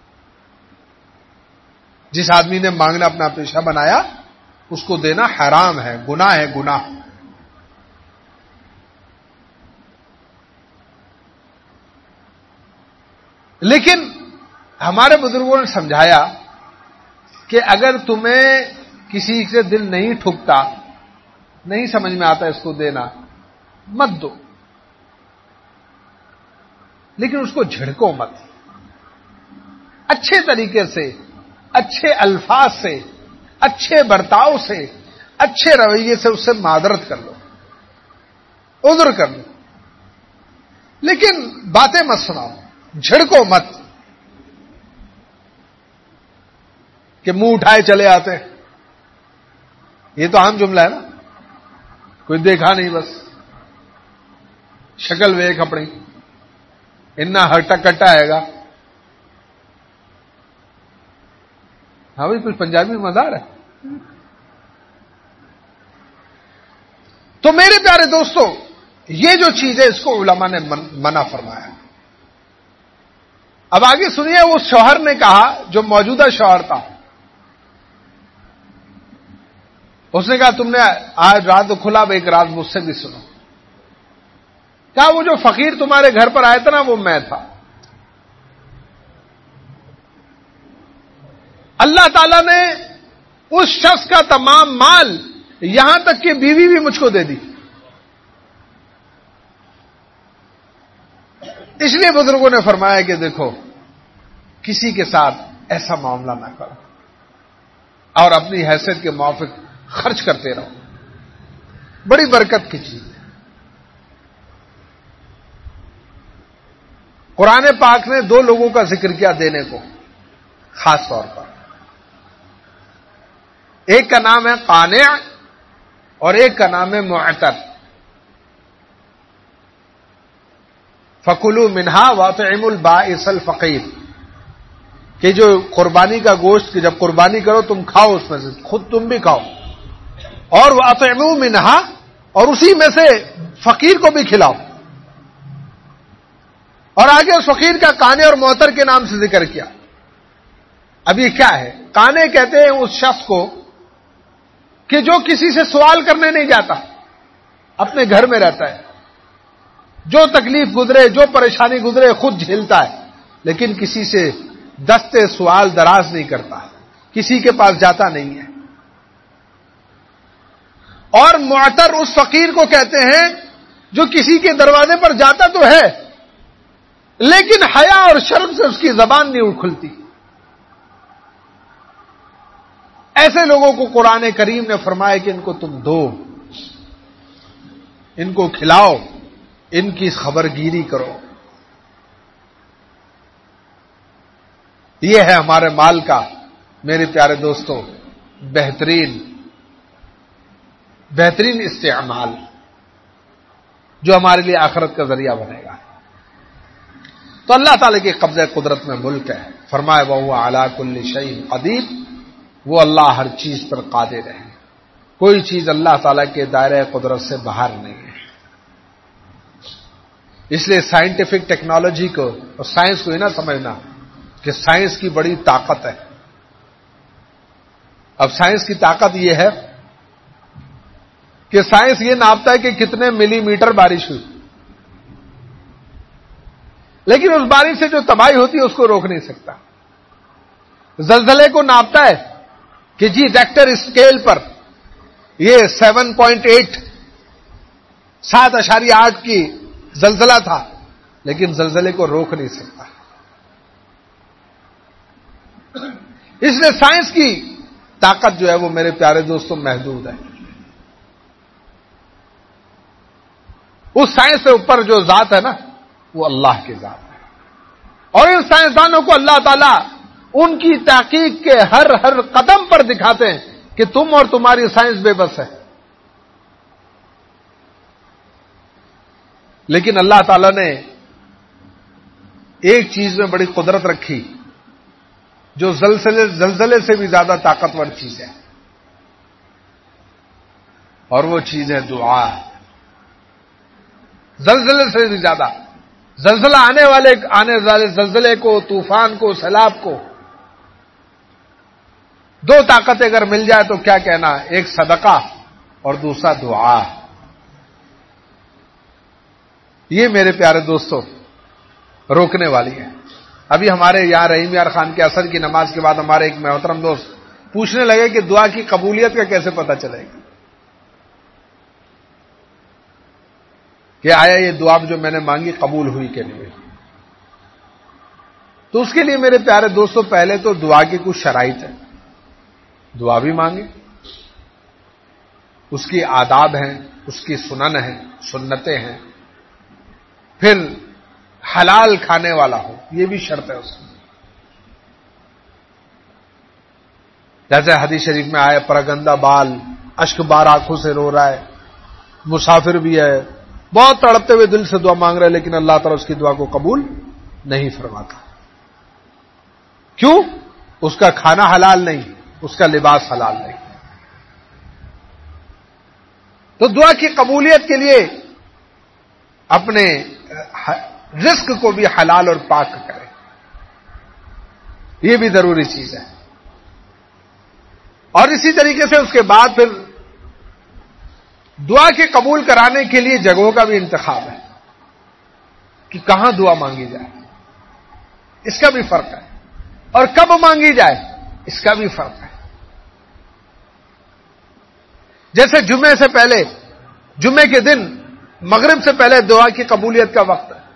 جس آدمی نے مانگنا اپنا پیشہ بنایا اس کو دینا حرام ہے, گناہ ہے, گناہ. لیکن ہمارے بزرگوں نے سمجھایا کہ اگر تمہیں کسی سے دل نہیں ٹھکتا, نہیں سمجھ میں آتا اس کو دینا, مت دو, لیکن اس کو جھڑکو مت. اچھے طریقے سے, اچھے الفاظ سے, اچھے برتاؤ سے, اچھے رویے سے اس سے معذرت کر لو, عذر کر لو, لیکن باتیں مت سناؤ, جھڑکو مت کہ منہ اٹھائے چلے آتے. یہ تو عام جملہ ہے نا, کوئی دیکھا نہیں بس شکل ویک اپنی, اتنا ہٹا کٹا آئے گا. ہاں بھائی کچھ پنجابی مزار ہے. تو میرے پیارے دوستو, یہ جو چیز ہے اس کو علماء نے منع فرمایا. اب آگے سنیے, وہ شوہر نے کہا جو موجودہ شوہر تھا, اس نے کہا تم نے آج رات تو کھلا, اب ایک رات مجھ سے بھی سنو. کہا وہ جو فقیر تمہارے گھر پر آیا تھا نا وہ میں تھا. اللہ تعالیٰ نے اس شخص کا تمام مال یہاں تک کہ بیوی بھی مجھ کو دے دی. اس لیے بزرگوں نے فرمایا کہ دیکھو کسی کے ساتھ ایسا معاملہ نہ کرو اور اپنی حیثیت کے موافق خرچ کرتے رہو. بڑی برکت کی چیز ہے. قرآن پاک نے دو لوگوں کا ذکر کیا دینے کو خاص طور پر. ایک کا نام ہے قانع اور ایک کا نام ہے معتر. فَكُلُوا مِنْهَا وَأَطْعِمُوا الْبَائِسَ الْفَقِيرَ کہ جو قربانی کا گوشت کہ جب قربانی کرو تم کھاؤ اس میں سے, خود تم بھی کھاؤ, اور وَأَطْعِمُوا مِنْهَا اور اسی میں سے فقیر کو بھی کھلاؤ. اور آگے اس فقیر کا قانع اور معتر کے نام سے ذکر کیا. اب یہ کیا ہے؟ قانع کہتے ہیں اس شخص کو کہ جو کسی سے سوال کرنے نہیں جاتا, اپنے گھر میں رہتا ہے, جو تکلیف گزرے جو پریشانی گزرے خود جھیلتا ہے, لیکن کسی سے دستے سوال دراز نہیں کرتا, کسی کے پاس جاتا نہیں ہے. اور معتر اس فقیر کو کہتے ہیں جو کسی کے دروازے پر جاتا تو ہے لیکن حیا اور شرم سے اس کی زبان نہیں کھلتی. ایسے لوگوں کو قرآن کریم نے فرمایا کہ ان کو تم دو, ان کو کھلاؤ, ان کی خبر گیری کرو. یہ ہے ہمارے مال کا میرے پیارے دوستوں بہترین بہترین استعمال جو ہمارے لیے آخرت کا ذریعہ بنے گا. تو اللہ تعالی کے قبضہ قدرت میں ملک ہے. فرمایا وَهُوَ عَلَى كُلِّ شَيْءٍ قَدِيرٌ وہ اللہ ہر چیز پر قادر ہے. کوئی چیز اللہ تعالی کے دائرہ قدرت سے باہر نہیں ہے. اس لیے سائنٹیفک ٹیکنالوجی کو اور سائنس کو یہ نہ سمجھنا کہ سائنس کی بڑی طاقت ہے. اب سائنس کی طاقت یہ ہے کہ سائنس یہ ناپتا ہے کہ کتنے ملی میٹر بارش ہوئی, لیکن اس بارش سے جو تباہی ہوتی ہے اس کو روک نہیں سکتا. زلزلے کو ناپتا ہے کہ جی ریکٹر اسکیل پر یہ سیون پوائنٹ ایٹ سات اشاریہ آٹھ کی زلزلہ تھا, لیکن زلزلے کو روک نہیں سکتا. اس لیے سائنس کی طاقت جو ہے وہ میرے پیارے دوستوں محدود ہے. اس سائنس سے اوپر جو ذات ہے نا وہ اللہ کی ذات ہے. اور ان سائنسدانوں کو اللہ تعالیٰ ان کی تحقیق کے ہر ہر قدم پر دکھاتے ہیں کہ تم اور تمہاری سائنس بے بس ہے. لیکن اللہ تعالیٰ نے ایک چیز میں بڑی قدرت رکھی جو زلزلے زلزلے سے بھی زیادہ طاقتور چیز ہے, اور وہ چیز ہے دعا. زلزلے سے بھی زیادہ زلزلہ آنے والے آنے والے زلزلے کو, طوفان کو, سیلاب کو دو طاقتیں اگر مل جائے تو کیا کہنا, ایک صدقہ اور دوسرا دعا. یہ میرے پیارے دوستوں روکنے والی ہے. ابھی ہمارے یہاں رحیم یار خان کے عصر کی نماز کے بعد ہمارے ایک محترم دوست پوچھنے لگے کہ دعا کی قبولیت کا کیسے پتہ چلے گا, کہ آیا یہ دعا جو میں نے مانگی قبول ہوئی کہ نہیں ہوئی. تو اس کے لیے میرے پیارے دوستوں پہلے تو دعا کی کچھ شرائط ہے. دعا بھی مانگے, اس کی آداب ہیں, اس کی سنن ہیں, سنتیں ہیں, پھر حلال کھانے والا ہو, یہ بھی شرط ہے اس میں. جیسے حدیث شریف میں آیا پرگندہ بال اشک بار آنکھوں سے رو رہا ہے, مسافر بھی ہے, بہت تڑپتے ہوئے دل سے دعا مانگ رہا ہے, لیکن اللہ تعالیٰ اس کی دعا کو قبول نہیں فرماتا. کیوں؟ اس کا کھانا حلال نہیں, اس کا لباس حلال نہیں. تو دعا کی قبولیت کے لیے اپنے رزق کو بھی حلال اور پاک کرے, یہ بھی ضروری چیز ہے. اور اسی طریقے سے اس کے بعد پھر دعا کے قبول کرانے کے لیے جگہوں کا بھی انتخاب ہے کہ کہاں دعا مانگی جائے, اس کا بھی فرق ہے. اور کب مانگی جائے, اس کا بھی فرق ہے. جیسے جمعے سے پہلے، جمعے کے دن مغرب سے پہلے دعا کی قبولیت کا وقت ہے.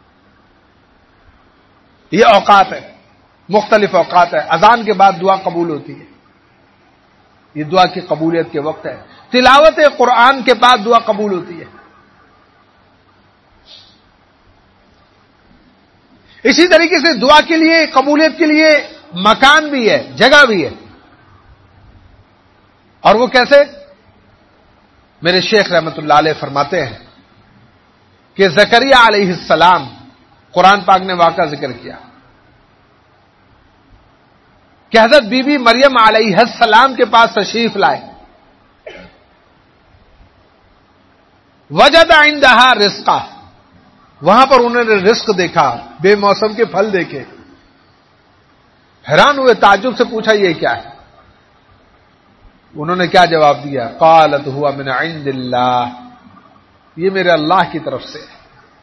یہ اوقات ہے، مختلف اوقات ہے. اذان کے بعد دعا قبول ہوتی ہے، یہ دعا کی قبولیت کے وقت ہے. تلاوت قرآن کے بعد دعا قبول ہوتی ہے. اسی طریقے سے دعا کے لیے، قبولیت کے لیے مکان بھی ہے، جگہ بھی ہے. اور وہ کیسے؟ میرے شیخ رحمت اللہ علیہ فرماتے ہیں کہ زکریا علیہ السلام، قرآن پاک نے واقعہ ذکر کیا کہ حضرت بی بی مریم علیہ السلام کے پاس تشریف لائے. وجد عندها رزقا، وہاں پر انہوں نے رزق دیکھا، بے موسم کے پھل دیکھے. حیران ہوئے، تعجب سے پوچھا یہ کیا ہے؟ انہوں نے کیا جواب دیا؟ قالت ہوا من عند اللہ، یہ میرے اللہ کی طرف سے ہے.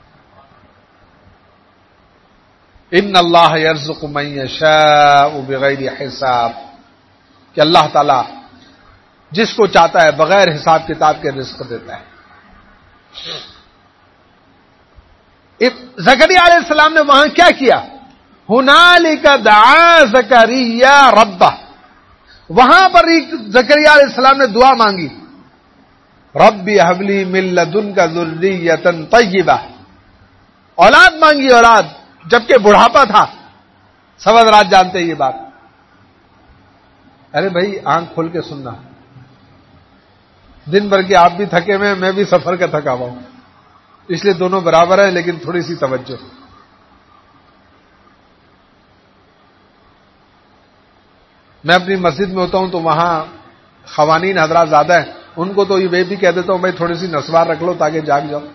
ان اللہ یرزق من یشاء بغیر حساب، کہ اللہ تعالی جس کو چاہتا ہے بغیر حساب کتاب کے رزق دیتا ہے. زکریا علیہ السلام نے وہاں کیا کیا؟ ہنالک دعا زکریا ربہ، وہاں پر زکریا علیہ السلام نے دعا مانگی، ربی ہب لی من لدنک ذریۃ طیبہ، اولاد مانگی، اولاد، جبکہ بڑھاپا تھا. سب حضرات جانتے ہیں یہ بات. ارے بھائی آنکھ کھول کے سننا، دن بھر کے آپ بھی تھکے ہوئے، میں بھی سفر کا تھکا ہوا ہوں، اس لیے دونوں برابر ہیں، لیکن تھوڑی سی توجہ. میں اپنی مسجد میں ہوتا ہوں تو وہاں خواتین حضرات زیادہ ہیں، ان کو تو یہ بھی کہہ دیتا ہوں بھائی تھوڑی سی نسوار رکھ لو تاکہ جاگ جاؤ.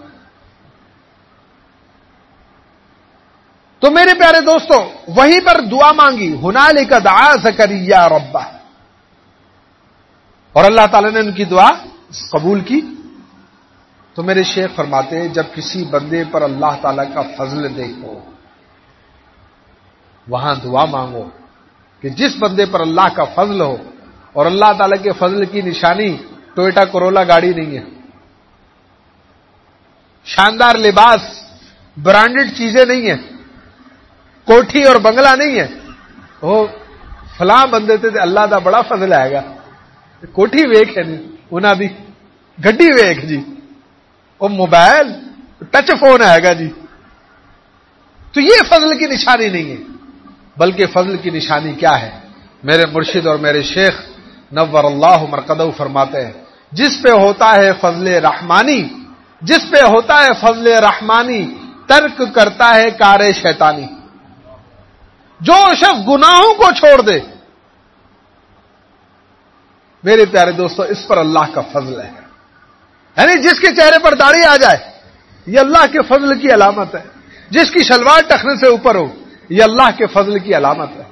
تو میرے پیارے دوستو، وہیں پر دعا مانگی، ہنالک دعا زکریا ربہ، اور اللہ تعالی نے ان کی دعا قبول کی. تو میرے شیخ فرماتے ہیں جب کسی بندے پر اللہ تعالی کا فضل دیکھو، وہاں دعا مانگو کہ جس بندے پر اللہ کا فضل ہو. اور اللہ تعالی کے فضل کی نشانی ٹویوٹا کرولا گاڑی نہیں ہے، شاندار لباس، برانڈڈ چیزیں نہیں ہیں، کوٹھی اور بنگلہ نہیں ہے. وہ فلاں بندے تے اللہ دا بڑا فضل آئے گا، کوٹھی ویک ہے نہیں انہاں دی، گڈی ویک جی، وہ موبائل ٹچ فون آئے گا جی. تو یہ فضل کی نشانی نہیں ہے، بلکہ فضل کی نشانی کیا ہے؟ میرے مرشد اور میرے شیخ نور اللہ مرقدہ فرماتے ہیں جس پہ ہوتا ہے فضل رحمانی، جس پہ ہوتا ہے فضل رحمانی، ترک کرتا ہے کار شیطانی. جو شخص گناہوں کو چھوڑ دے، میرے پیارے دوستو، اس پر اللہ کا فضل ہے. یعنی جس کے چہرے پر داڑھی آ جائے، یہ اللہ کے فضل کی علامت ہے. جس کی شلوار ٹخنے سے اوپر ہو، یہ اللہ کے فضل کی علامت ہے.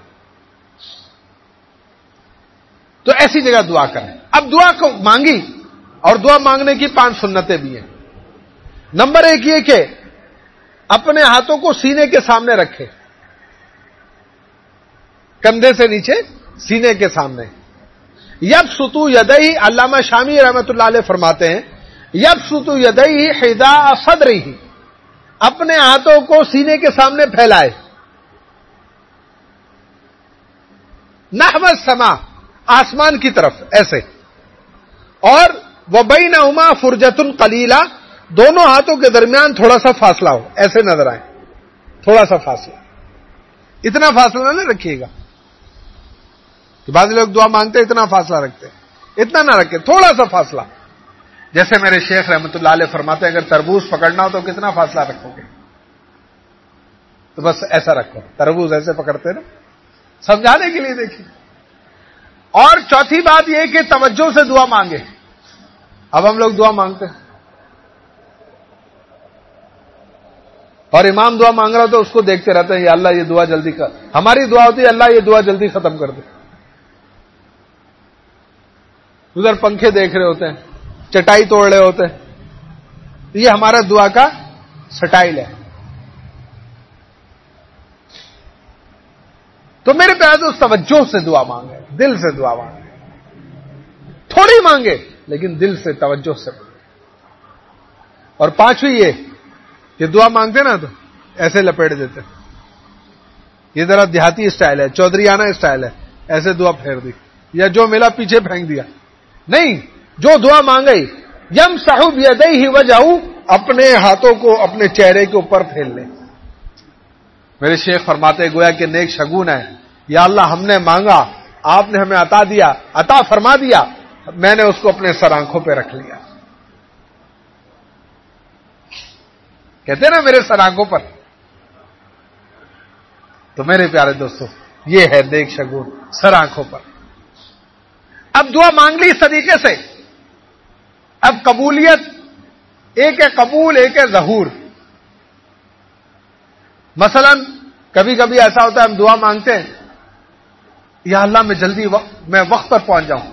تو ایسی جگہ دعا کریں. اب دعا کو مانگی، اور دعا مانگنے کی پانچ سنتیں بھی ہیں. نمبر ایک یہ کہ اپنے ہاتھوں کو سینے کے سامنے رکھے، کندھے سے نیچے سینے کے سامنے. یبسطو یدیہ، علامہ شامی رحمۃ اللہ علیہ فرماتے ہیں یبسطو یدیہ حذاء صدرہ، اپنے ہاتھوں کو سینے کے سامنے پھیلائے. نحو السماء، آسمان کی طرف ایسے. اور وبینہما فرجۃ قلیلہ، دونوں ہاتھوں کے درمیان تھوڑا سا فاصلہ ہو، ایسے نظر آئے، تھوڑا سا فاصلہ. اتنا فاصلہ نہ رکھیے گا کہ بعض لوگ دعا مانگتے اتنا فاصلہ رکھتے، اتنا نہ رکھے، تھوڑا سا فاصلہ. جیسے میرے شیخ رحمت اللہ علیہ فرماتے ہیں اگر تربوز پکڑنا ہو تو کتنا فاصلہ رکھو گے؟ تو بس ایسا رکھو، تربوز ایسے پکڑتے نا، سمجھانے کے لیے دیکھیے. اور چوتھی بات یہ کہ توجہ سے دعا مانگے. اب ہم لوگ دعا مانگتے ہیں اور امام دعا مانگ رہا تو اس کو دیکھتے رہتے ہیں، یا اللہ یہ دعا جلدی کر. ہماری دعا ہوتی ہے اللہ یہ دعا جلدی ختم کر دے. ادھر پنکھے دیکھ رہے ہوتے ہیں، چٹائی توڑ رہے ہوتے ہیں. یہ ہمارا دعا کا سٹائل ہے. تو میرے پیارے دوست توجہ سے دعا مانگے, دل سے دعا مانگے, تھوڑی مانگے لیکن دل سے توجہ سے مانگے. اور پانچویں یہ کہ دعا مانگتے نا تو ایسے لپیٹ دیتے, یہ ذرا دیہاتی اسٹائل ہے, چودھریانہ اسٹائل ہے, ایسے دعا پھیر دی یا جو ملا پیچھے پھینک دیا. نہیں, جو دعا مانگئی یمسح بیدیہ وجہہ, اپنے ہاتھوں کو اپنے چہرے کے اوپر پھیر لے. میرے شیخ فرماتے گویا کہ نیک شگون ہے, یا اللہ ہم نے مانگا, آپ نے ہمیں عطا دیا, عطا فرما دیا, میں نے اس کو اپنے سر آنکھوں پہ رکھ لیا. کہتے ہیں نا میرے سر آنکھوں پر. تو میرے پیارے دوستو یہ ہے نیک شگون, سر آنکھوں پر. اب دعا مانگ لی اس طریقے سے, اب قبولیت, ایک ہے قبول ایک ہے ظہور. مثلا کبھی کبھی ایسا ہوتا ہے ہم دعا مانگتے ہیں, یا اللہ میں جلدی وقت, میں وقت پر پہنچ جاؤں,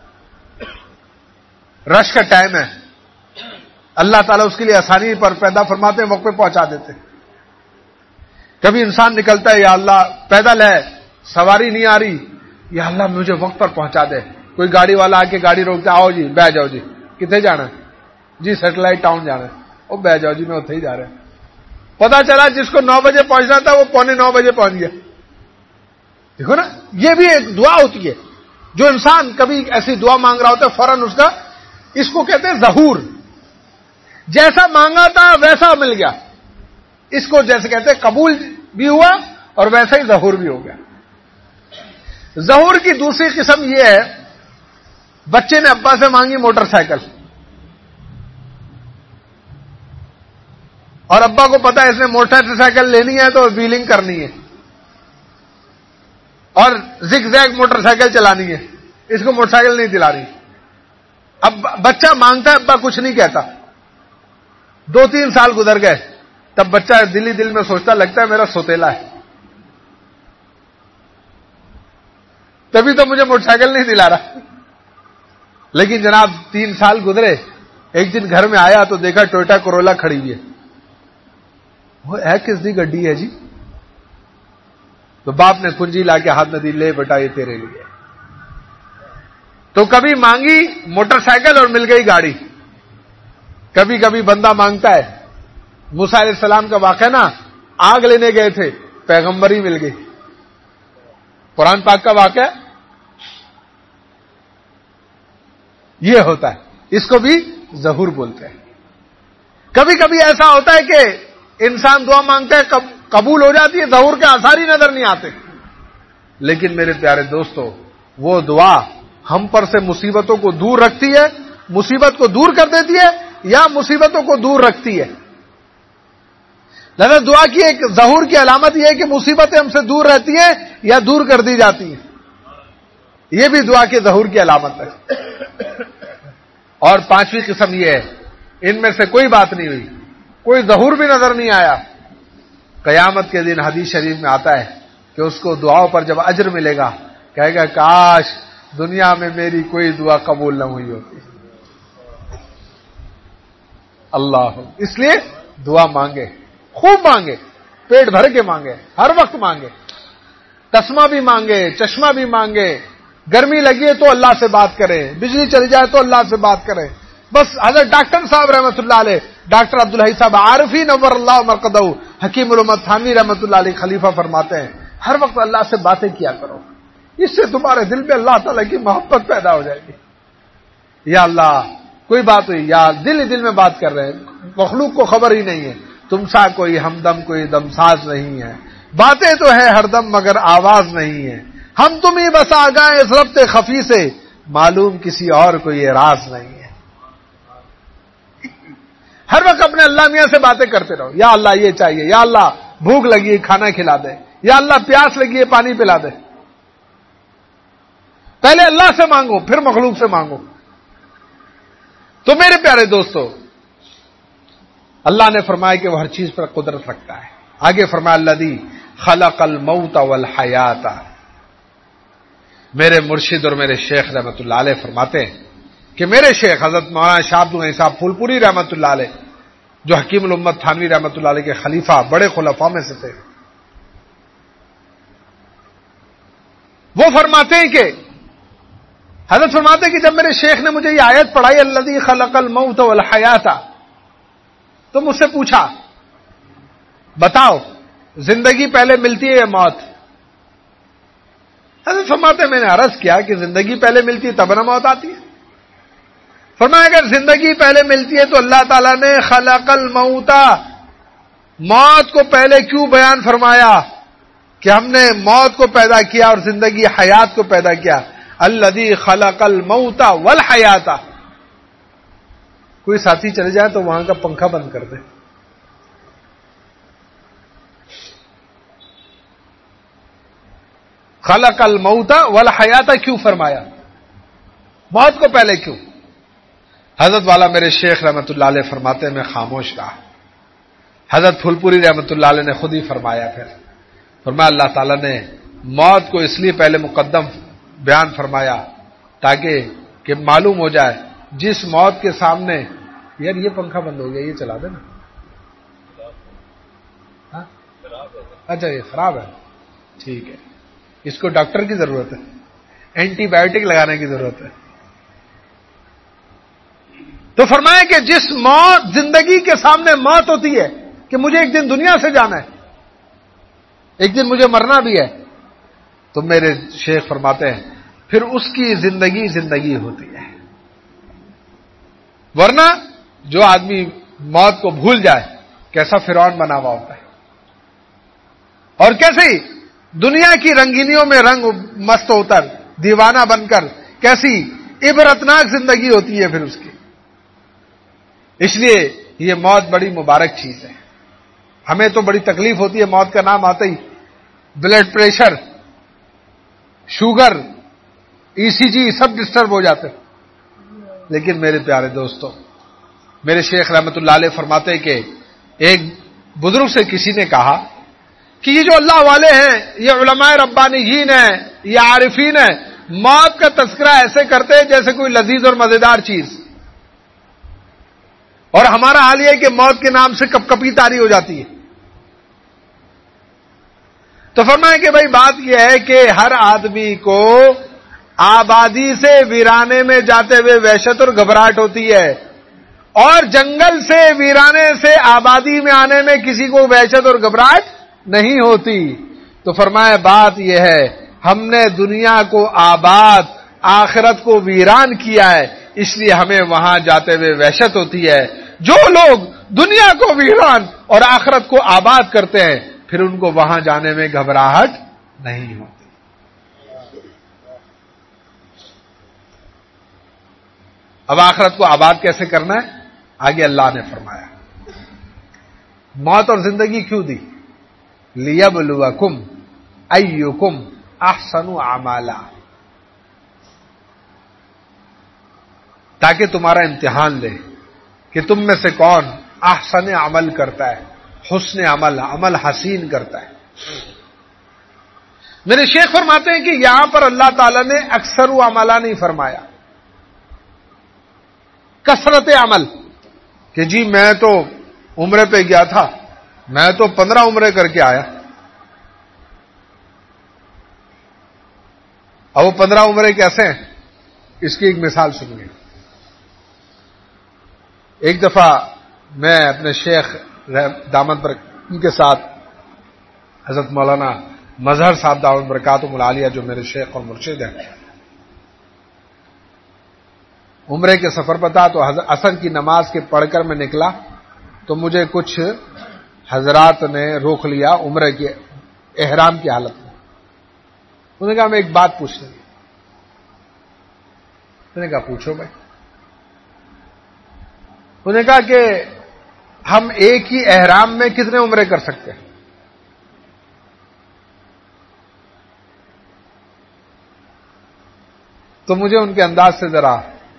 رش کا ٹائم ہے, اللہ تعالیٰ اس کے لیے آسانی پر پیدا فرماتے ہیں, وقت پہ پہنچا دیتے ہیں. کبھی انسان نکلتا ہے, یا اللہ پیدل ہے, سواری نہیں آ رہی, یا اللہ مجھے وقت پر پہنچا دے. کوئی گاڑی والا آ کے گاڑی روکتا, آؤ جی بیٹھ جاؤ جی, کتنے جانا ہے جی, سیٹلائٹ ٹاؤن جانا ہے, وہ بیٹھ جاؤ جی میں اتنے ہی جا رہا ہوں. پتا چلا جس کو نو بجے پہنچنا تھا وہ پونے نو بجے پہنچ گیا. دیکھو نا, یہ بھی ایک دعا ہوتی ہے. جو انسان کبھی ایسی دعا مانگ رہا ہوتا ہے فوراً اس کا, اس کو کہتے ہیں ظہور. جیسا مانگا تھا ویسا مل گیا, اس کو جیسے کہتے ہیں قبول بھی ہوا اور ویسا ہی ظہور بھی ہو گیا. ظہور کی دوسری قسم یہ ہے, بچے نے ابا سے مانگی موٹر سائیکل, اور ابا کو پتا ہے اس نے موٹر سائیکل لینی ہے تو ویلنگ کرنی ہے اور زگ زیگ موٹر سائیکل چلانی ہے, اس کو موٹر سائیکل نہیں دلا رہی. اب بچہ مانگتا ہے, ابا کچھ نہیں کہتا. دو تین سال گزر گئے, تب بچہ دل ہی دل میں سوچتا لگتا ہے میرا سوتیلا ہے, تبھی تو مجھے موٹر سائیکل نہیں دلا رہا. لیکن جناب تین سال گزرے, ایک دن گھر میں آیا تو دیکھا ٹویوٹا کرولا کھڑی ہوئی ہے. وہ ہے کس دی گڈی ہے جی؟ تو باپ نے کنجی لا کے ہاتھ میں دی, لے بیٹا یہ تیرے لیے. تو کبھی مانگی موٹر سائیکل اور مل گئی گاڑی. کبھی کبھی بندہ مانگتا ہے, موسیٰ علیہ السلام کا واقعہ نا, آگ لینے گئے تھے, پیغمبری مل گئی. قرآن پاک کا واقعہ یہ ہوتا ہے, اس کو بھی ظہور بولتے ہیں. کبھی کبھی ایسا ہوتا ہے کہ انسان دعا مانگتا ہے, قبول ہو جاتی ہے, ظہور کے آثار ہی نظر نہیں آتے. لیکن میرے پیارے دوستو, وہ دعا ہم پر سے مصیبتوں کو دور رکھتی ہے, مصیبت کو دور کر دیتی ہے, یا مصیبتوں کو دور رکھتی ہے. لہذا دعا کی ایک ظہور کی علامت یہ ہے کہ مصیبتیں ہم سے دور رہتی ہیں یا دور کر دی جاتی ہیں. یہ بھی دعا کے ظہور کی علامت ہے. اور پانچویں قسم یہ ہے, ان میں سے کوئی بات نہیں ہوئی, کوئی ظہور بھی نظر نہیں آیا, قیامت کے دن حدیث شریف میں آتا ہے کہ اس کو دعاؤں پر جب اجر ملے گا, کہے گا کاش دنیا میں میری کوئی دعا قبول نہ ہوئی ہوتی. اللہ, اس لیے دعا مانگے, خوب مانگے, پیٹ بھر کے مانگے, ہر وقت مانگے, تسمہ بھی مانگے, چشمہ بھی مانگے, گرمی لگی ہے تو اللہ سے بات کریں, بجلی چلی جائے تو اللہ سے بات کریں. بس حضرت ڈاکٹر صاحب رحمۃ اللہ علیہ, ڈاکٹر عبدالحی صاحب عارفی نور اللہ مرقدہ, حکیم الامت تھانوی رحمۃ اللہ علیہ خلیفہ فرماتے ہیں, ہر وقت اللہ سے باتیں کیا کرو, اس سے تمہارے دل میں اللہ تعالیٰ کی محبت پیدا ہو جائے گی. یا اللہ کوئی بات ہوئی, یا دل ہی دل میں بات کر رہے ہیں, مخلوق کو خبر ہی نہیں ہے, تم سا کوئی ہمدم کوئی دمساز نہیں ہے, باتیں تو ہے ہر دم مگر آواز نہیں ہے, ہم تم ہی بس آگاہ اس ربط خفی سے, معلوم کسی اور کو یہ راز نہیں ہے. ہر وقت اپنے اللہ میاں سے باتیں کرتے رہو, یا اللہ یہ چاہیے, یا اللہ بھوک لگی ہے کھانا کھلا دے, یا اللہ پیاس لگی ہے پانی پلا دے. پہلے اللہ سے مانگو پھر مخلوق سے مانگو. تو میرے پیارے دوستو, اللہ نے فرمایا کہ وہ ہر چیز پر قدرت رکھتا ہے. آگے فرمایا الذی خلق الموت والحیات. میرے مرشد اور میرے شیخ رحمۃ اللہ علیہ فرماتے ہیں کہ میرے شیخ حضرت مولانا شاہ عبد الغنی صاحب پھول پوری رحمۃ اللہ علیہ, جو حکیم الامت تھانوی رحمۃ اللہ علیہ کے خلیفہ بڑے خلفاء میں سے تھے, وہ فرماتے ہیں کہ حضرت فرماتے ہیں کہ جب میرے شیخ نے مجھے یہ آیت پڑھائی الذی خلق الموت والحیات، تو مجھ سے پوچھا بتاؤ زندگی پہلے ملتی ہے یا موت؟ حضرت فرماتے ہیں میں نے عرض کیا کہ زندگی پہلے ملتی ہے تب نہ موت آتی ہے۔ فرمایا اگر زندگی پہلے ملتی ہے تو اللہ تعالیٰ نے خلق الموت، موت کو پہلے کیوں بیان فرمایا کہ ہم نے موت کو پیدا کیا اور زندگی حیات کو پیدا کیا؟ الذی خلق الموت والحیات۔ کوئی ساتھی چلے جائے تو وہاں کا پنکھا بند کر دے۔ خلق الموت والحیات کیوں فرمایا؟ موت کو پہلے کیوں؟ حضرت والا میرے شیخ رحمت اللہ علیہ فرماتے ہیں میں خاموش رہا۔ حضرت پھول پوری رحمت اللہ علیہ نے خود ہی فرمایا، پھر فرمایا اللہ تعالیٰ نے موت کو اس لیے پہلے مقدم بیان فرمایا تاکہ کہ معلوم ہو جائے جس موت کے سامنے، یار یہ پنکھا بند ہو گیا، یہ چلا دے نا۔ اچھا یہ خراب ہے، ٹھیک ہے، اس کو ڈاکٹر کی ضرورت ہے، اینٹی بایوٹک لگانے کی ضرورت ہے۔ تو فرمایا کہ جس موت زندگی کے سامنے موت ہوتی ہے کہ مجھے ایک دن دنیا سے جانا ہے، ایک دن مجھے مرنا بھی ہے، تو میرے شیخ فرماتے ہیں پھر اس کی زندگی زندگی ہوتی ہے۔ ورنہ جو آدمی موت کو بھول جائے کیسا فرعون بنا ہوا ہوتا ہے، اور کیسے ہی دنیا کی رنگینیوں میں رنگ مست ہوتا ہے، دیوانہ بن کر کیسی عبرتناک زندگی ہوتی ہے پھر اس کی۔ اس لیے یہ موت بڑی مبارک چیز ہے۔ ہمیں تو بڑی تکلیف ہوتی ہے موت کا نام آتے ہی، blood pressure, sugar, E C G سب ڈسٹرب ہو جاتے، لیکن میرے پیارے دوستوں، میرے شیخ رحمت اللہ علیہ فرماتے ہیں کہ ایک بزرگ سے کسی نے کہا کہ یہ جو اللہ والے ہیں، یہ علماء ربانیین ہیں، یہ عارفین ہیں، موت کا تذکرہ ایسے کرتے ہیں جیسے کوئی لذیذ اور مزیدار چیز، اور ہمارا حال یہ ہے کہ موت کے نام سے کپ کپی طاری ہو جاتی ہے۔ تو فرمائیں کہ بھائی بات یہ ہے کہ ہر آدمی کو آبادی سے ویرانے میں جاتے ہوئے وحشت اور گھبراہٹ ہوتی ہے، اور جنگل سے ویرانے سے آبادی میں آنے میں کسی کو وحشت اور گھبراہٹ نہیں ہوتی۔ تو فرمایا بات یہ ہے ہم نے دنیا کو آباد، آخرت کو ویران کیا ہے، اس لیے ہمیں وہاں جاتے ہوئے وحشت ہوتی ہے۔ جو لوگ دنیا کو ویران اور آخرت کو آباد کرتے ہیں پھر ان کو وہاں جانے میں گھبراہٹ نہیں ہوتی۔ اب آخرت کو آباد کیسے کرنا ہے آگے اللہ نے فرمایا۔ موت اور زندگی کیوں دی؟ لِيَبْلُوَكُمْ أَيُّكُمْ أَحْسَنُ عَمَلًا، تاکہ تمہارا امتحان لے کہ تم میں سے کون احسن عمل کرتا ہے، حسن عمل، عمل حسین کرتا ہے۔ میرے شیخ فرماتے ہیں کہ یہاں پر اللہ تعالیٰ نے اکثر و عملہ نہیں فرمایا، کثرت عمل، کہ جی میں تو عمرے پہ گیا تھا، میں تو پندرہ عمرے کر کے آیا۔ اب وہ پندرہ عمرے کیسے ہیں اس کی ایک مثال سنیے۔ ایک دفعہ میں اپنے شیخ دامت پر ان کے ساتھ حضرت مولانا مظہر صاحب دامت برکاتہم العالیہ جو میرے شیخ اور مرشد ہیں، عمرے کے سفر پر تھا، تو عصر کی نماز کے پڑھ کر میں نکلا تو مجھے کچھ حضرات نے روک لیا عمرے کے احرام کی حالت میں۔ انہوں نے کہا میں ایک بات پوچھنے گی۔ میں نے کہا پوچھو بھائی۔ انہوں نے کہا کہ ہم ایک ہی احرام میں کتنے عمرے کر سکتے ہیں؟ تو مجھے ان کے انداز سے ذرا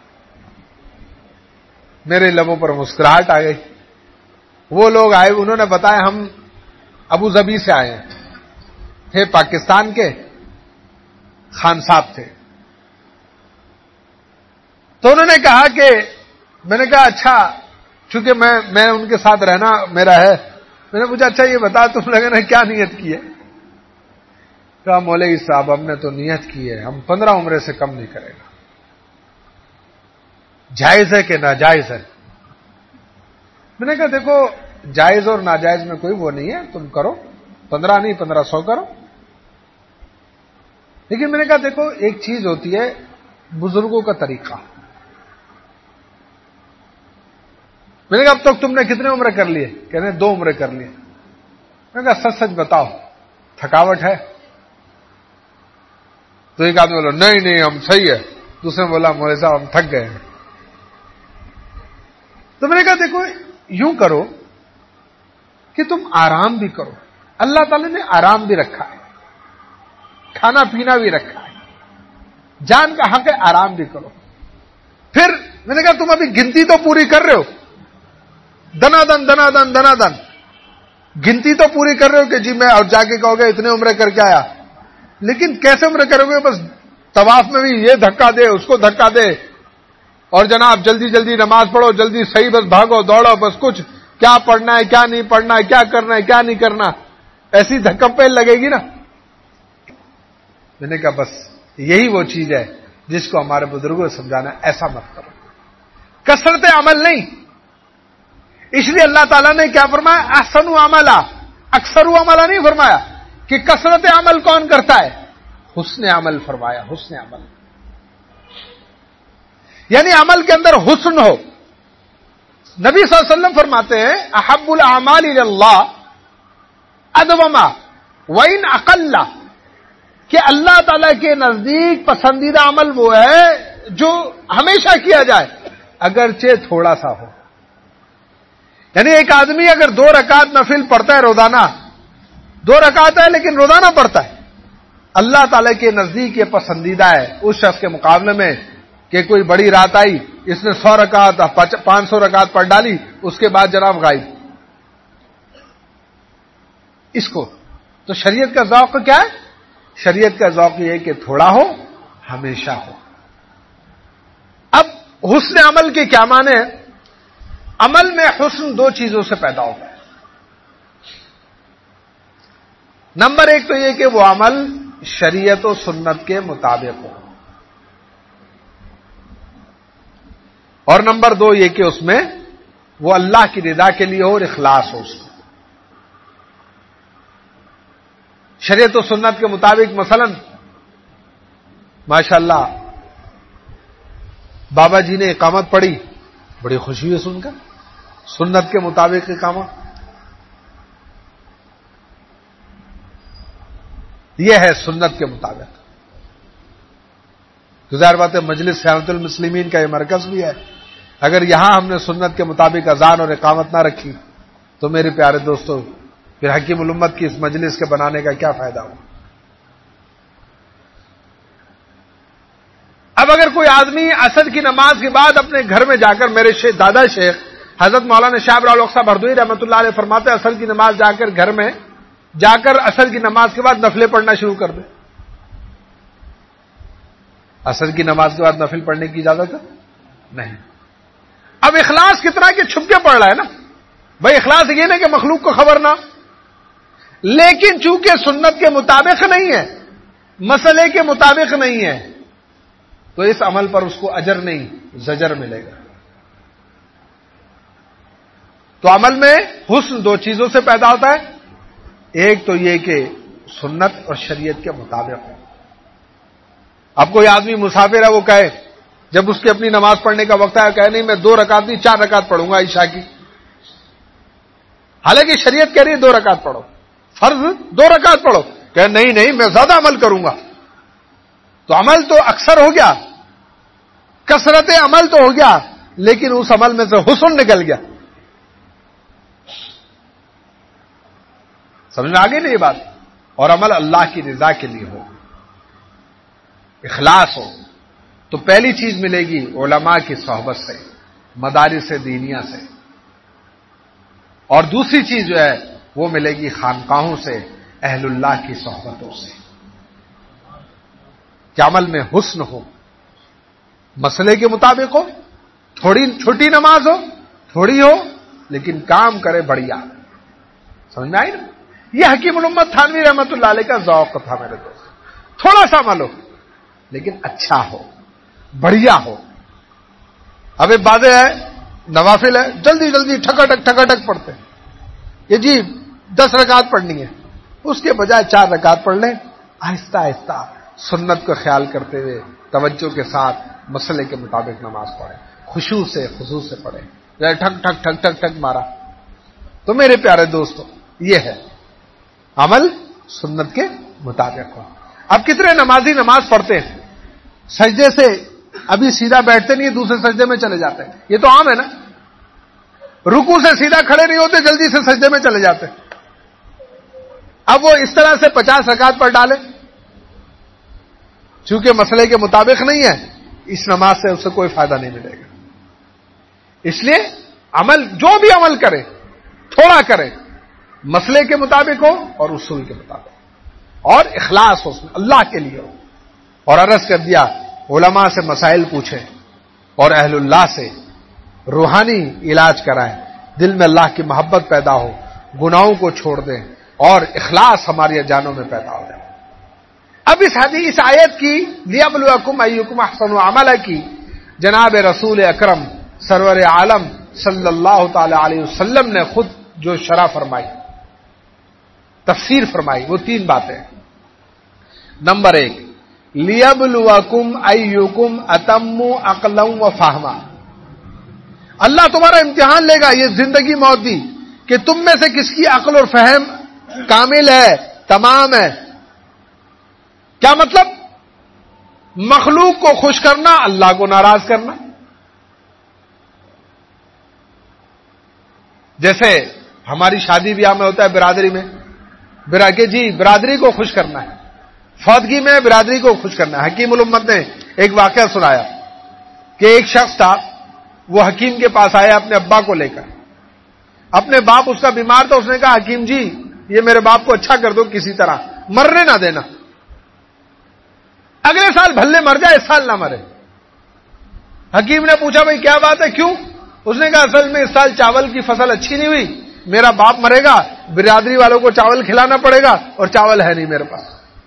میرے لبوں پر مسکراہٹ آ گئی۔ وہ لوگ آئے، انہوں نے بتایا ہم ابو ظبی سے آئے ہیں، تھے پاکستان کے، خان صاحب تھے۔ تو انہوں نے کہا کہ میں نے کہا اچھا، چونکہ میں میں ان کے ساتھ رہنا میرا ہے، میں نے پوچھا اچھا یہ بتا تم لوگوں نے کیا نیت کی ہے؟ کہا مولوی صاحب ہم نے تو نیت کی ہے ہم پندرہ عمرے سے کم نہیں کریں گے. جائز ہے کہ ناجائز ہے؟ میں نے کہا دیکھو جائز اور ناجائز میں کوئی وہ نہیں ہے, تم کرو, پندرہ نہیں پندرہ سو کرو. لیکن میں نے کہا دیکھو ایک چیز ہوتی ہے بزرگوں کا طریقہ. میں نے کہا اب تک تم نے کتنے عمرے کر لیے؟ کہنے دو عمرے کر لیے. میں نے کہا سچ سچ بتاؤ تھکاوٹ ہے؟ تو ایک آدمی بولا نہیں نہیں ہم صحیح ہے, دوسرے نے بولا مولوی صاحب ہم تھک گئے ہیں. تو میں نے کہا دیکھو یوں کرو کہ تم آرام بھی کرو, اللہ تعالی نے آرام بھی رکھا ہے, کھانا پینا بھی رکھا ہے, جان کا حق ہے, آرام بھی کرو. پھر میں نے کہا تم ابھی گنتی تو پوری کر رہے ہو, دنا دن دنا دن دنا دن گنتی تو پوری کر رہے ہو کہ جی میں اور جا کے کہو گے اتنے عمرے کر کے آیا, لیکن کیسے عمرے کرو گے؟ بس طواف میں بھی یہ دھکا دے اس کو دھکا دے, اور جناب جلدی جلدی نماز پڑھو, جلدی صحیح, بس بھاگو دوڑو, بس کچھ کیا پڑھنا ہے کیا نہیں پڑھنا ہے, کیا کرنا ہے کیا نہیں کرنا, ایسی دھکم پہ لگے گی نا. میں نے کہا بس یہی وہ چیز ہے جس کو ہمارے بزرگوں سے سمجھانا ہے, ایسا مت کرو. کثرت عمل نہیں, اس لیے اللہ تعالیٰ نے کیا فرمایا احسن عملا, اکثر عملا نہیں فرمایا کہ کثرت عمل کون کرتا ہے, حسن عمل فرمایا, حسن عمل یعنی عمل کے اندر حسن ہو. نبی صلی اللہ علیہ وسلم فرماتے ہیں احب الاعمال الی اللہ ادوما وان اقل, کہ اللہ تعالی کے نزدیک پسندیدہ عمل وہ ہے جو ہمیشہ کیا جائے اگرچہ تھوڑا سا ہو. یعنی ایک آدمی اگر دو رکعت نفل پڑھتا ہے روزانہ, دو رکعت ہے لیکن روزانہ پڑھتا ہے, اللہ تعالی کے نزدیک یہ پسندیدہ ہے اس شخص کے مقابلے میں کہ کوئی بڑی رات آئی, اس نے سو رکعت پانچ سو رکعت پڑھ ڈالی, اس کے بعد جناب غائب. اس کو تو شریعت کا ذوق کیا ہے؟ شریعت کا ذوق یہ ہے کہ تھوڑا ہو ہمیشہ ہو. اب حسن عمل کے کیا معنی ہے؟ عمل میں حسن دو چیزوں سے پیدا ہوتا ہے. نمبر ایک تو یہ کہ وہ عمل شریعت و سنت کے مطابق ہو, اور نمبر دو یہ کہ اس میں وہ اللہ کی رضا کے لیے ہو اور اخلاص ہو اس کو. شریعت و سنت کے مطابق مثلا ماشاءاللہ بابا جی نے اقامت پڑھی, بڑی خوشی ہوئی سن کر, سنت کے مطابق اقامت, یہ ہے سنت کے مطابق. ظاہر بات ہے مجلس سیاحت المسلمین کا یہ مرکز بھی ہے, اگر یہاں ہم نے سنت کے مطابق اذان اور اقامت نہ رکھی تو میرے پیارے دوستو پھر حکیم الامت کی اس مجلس کے بنانے کا کیا فائدہ ہو. اب اگر کوئی آدمی عصر کی نماز کے بعد اپنے گھر میں جا کر, میرے شیخ دادا شیخ حضرت مولانا شاہ ابراہیم الحق صاحب ہردوئی رحمۃ اللہ علیہ فرماتے ہیں عصر کی نماز جا کر گھر میں جا کر عصر کی نماز کے بعد نفلیں پڑھنا شروع کر دے. عصر کی نماز کے بعد نفل پڑھنے کی اجازت ہے نہیں. اب اخلاص کتنا کہ چھپ کے پڑھ رہا ہے نا بھائی, اخلاص یہ نہیں کہ مخلوق کو خبر نہ, لیکن چونکہ سنت کے مطابق نہیں ہے, مسئلے کے مطابق نہیں ہے, تو اس عمل پر اس کو اجر نہیں زجر ملے گا. تو عمل میں حسن دو چیزوں سے پیدا ہوتا ہے, ایک تو یہ کہ سنت اور شریعت کے مطابق ہو. اب کوئی آدمی مسافر ہے, وہ کہے جب اس کی اپنی نماز پڑھنے کا وقت آیا کہے نہیں میں دو رکعت نہیں چار رکعت پڑھوں گا عشاء کی, حالانکہ شریعت کہہ رہی ہے دو رکعت پڑھو, فرض دو رکعت پڑھو, کہ نہیں نہیں میں زیادہ عمل کروں گا. تو عمل تو اکثر ہو گیا, کثرت عمل تو ہو گیا, لیکن اس عمل میں سے حسن نکل گیا. سمجھ میں آ گئی نا یہ بات. اور عمل اللہ کی رضا کے لیے ہو, اخلاص ہو, تو پہلی چیز ملے گی علماء کی صحبت سے, مدارس دینیہ سے, اور دوسری چیز جو ہے وہ ملے گی خانقاہوں سے, اہل اللہ کی صحبتوں سے. کہ عمل میں حسن ہو, مسئلے کے مطابق ہو, تھوڑی چھوٹی نماز ہو, تھوڑی ہو, لیکن کام کرے بڑھیا. سمجھ میں آئی نا. یہ حکیم الامت تھانوی رحمت اللہ علیہ کا ذوق تھا میرے دوست، تھوڑا سا عمل ہو لیکن اچھا ہو، بڑھیا ہو. اب ایک باتیں ہے نوافل ہے جلدی جلدی ٹھکاٹک ٹھکاٹک پڑھتے ہیں، یہ جی دس رکعت پڑھنی ہے، اس کے بجائے چار رکعت پڑھ لیں، آہستہ آہستہ سنت کو خیال کرتے ہوئے توجہ کے ساتھ مسئلے کے مطابق نماز پڑھیں، خشوع سے خضوع سے پڑھیں. ٹھک ٹھک ٹھک ٹھک ٹھک مارا. تو میرے پیارے دوستو یہ ہے عمل سنت کے مطابق ہو. اب کتنے نمازی نماز پڑھتے ہیں سجدے سے ابھی سیدھا بیٹھتے نہیں، دوسرے سجدے میں چلے جاتے ہیں، یہ تو عام ہے نا. رکوع سے سیدھا کھڑے نہیں ہوتے، جلدی سے سجدے میں چلے جاتے ہیں. اب وہ اس طرح سے پچاس رکعت پر ڈالے، چونکہ مسئلے کے مطابق نہیں ہے، اس نماز سے اسے کوئی فائدہ نہیں ملے گا. اس لیے عمل جو بھی عمل کرے تھوڑا کرے، مسئلے کے مطابق ہو اور اصول کے مطابق، اور اخلاص ہو، اس میں اللہ کے لیے ہو. اور عرض کر دیا علماء سے مسائل پوچھیں اور اہل اللہ سے روحانی علاج کرائیں، دل میں اللہ کی محبت پیدا ہو، گناہوں کو چھوڑ دیں اور اخلاص ہماری جانوں میں پیدا ہو جائے. اب اس حدیث آیت کی لیبلوکم ایکم احسن عملا کی جناب رسول اکرم سرور عالم صلی اللہ تعالی علیہ وسلم نے خود جو شرح فرمائی، تفسیر فرمائی، وہ تین باتیں. نمبر ایک، لیبلوکم ایکم اتم عقلا و فہما. اللہ تمہارا امتحان لے گا، یہ زندگی موت دی کہ تم میں سے کس کی عقل اور فہم کامل ہے، تمام ہے. کیا مطلب؟ مخلوق کو خوش کرنا، اللہ کو ناراض کرنا. جیسے ہماری شادی بیاہ میں ہوتا ہے برادری میں، کہ جی برادری کو خوش کرنا ہے، فوتگی میں برادری کو خوش کرنا ہے. حکیم الامت نے ایک واقعہ سنایا کہ ایک شخص تھا، وہ حکیم کے پاس آیا اپنے ابا کو لے کر. اپنے باپ اس کا بیمار تھا، اس نے کہا حکیم جی یہ میرے باپ کو اچھا کر دو، کسی طرح مرنے نہ دینا، اگلے سال بھلے مر جائے، اس سال نہ مرے. حکیم نے پوچھا بھائی کیا بات ہے، کیوں؟ اس نے کہا اصل میں اس سال چاول کی فصل اچھی نہیں ہوئی، میرا باپ مرے گا، برادری والوں کو چاول کھلانا پڑے گا اور چاول ہے نہیں میرے پاس.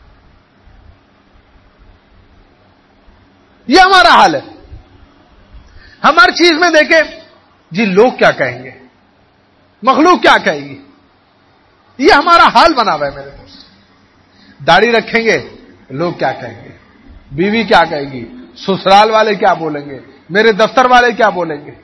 یہ ہمارا حال ہے. ہم ہر چیز میں دیکھیں جی لوگ کیا کہیں گے، مخلوق کیا کہے گی، یہ ہمارا حال بنا ہوا ہے میرے دوست. داڑھی رکھیں گے لوگ کیا کہیں گے، بیوی کیا کہے گی، سسرال والے کیا بولیں گے، میرے دفتر والے کیا بولیں گے.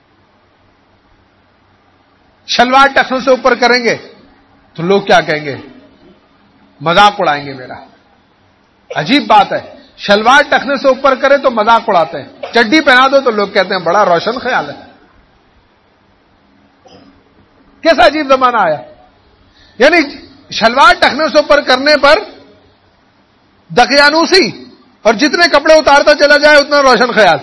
شلوار ٹخنوں سے اوپر کریں گے تو لوگ کیا کہیں گے، مذاق اڑائیں گے میرا. عجیب بات ہے، شلوار ٹخنے سے اوپر کرے تو مذاق اڑاتے ہیں، چڈی پہنا دو تو لوگ کہتے ہیں بڑا روشن خیال ہے. کیسا عجیب زمانہ آیا. یعنی شلوار ٹخنے سے اوپر کرنے پر دقیانوسی، اور جتنے کپڑے اتارتا چلا جائے اتنا روشن خیال.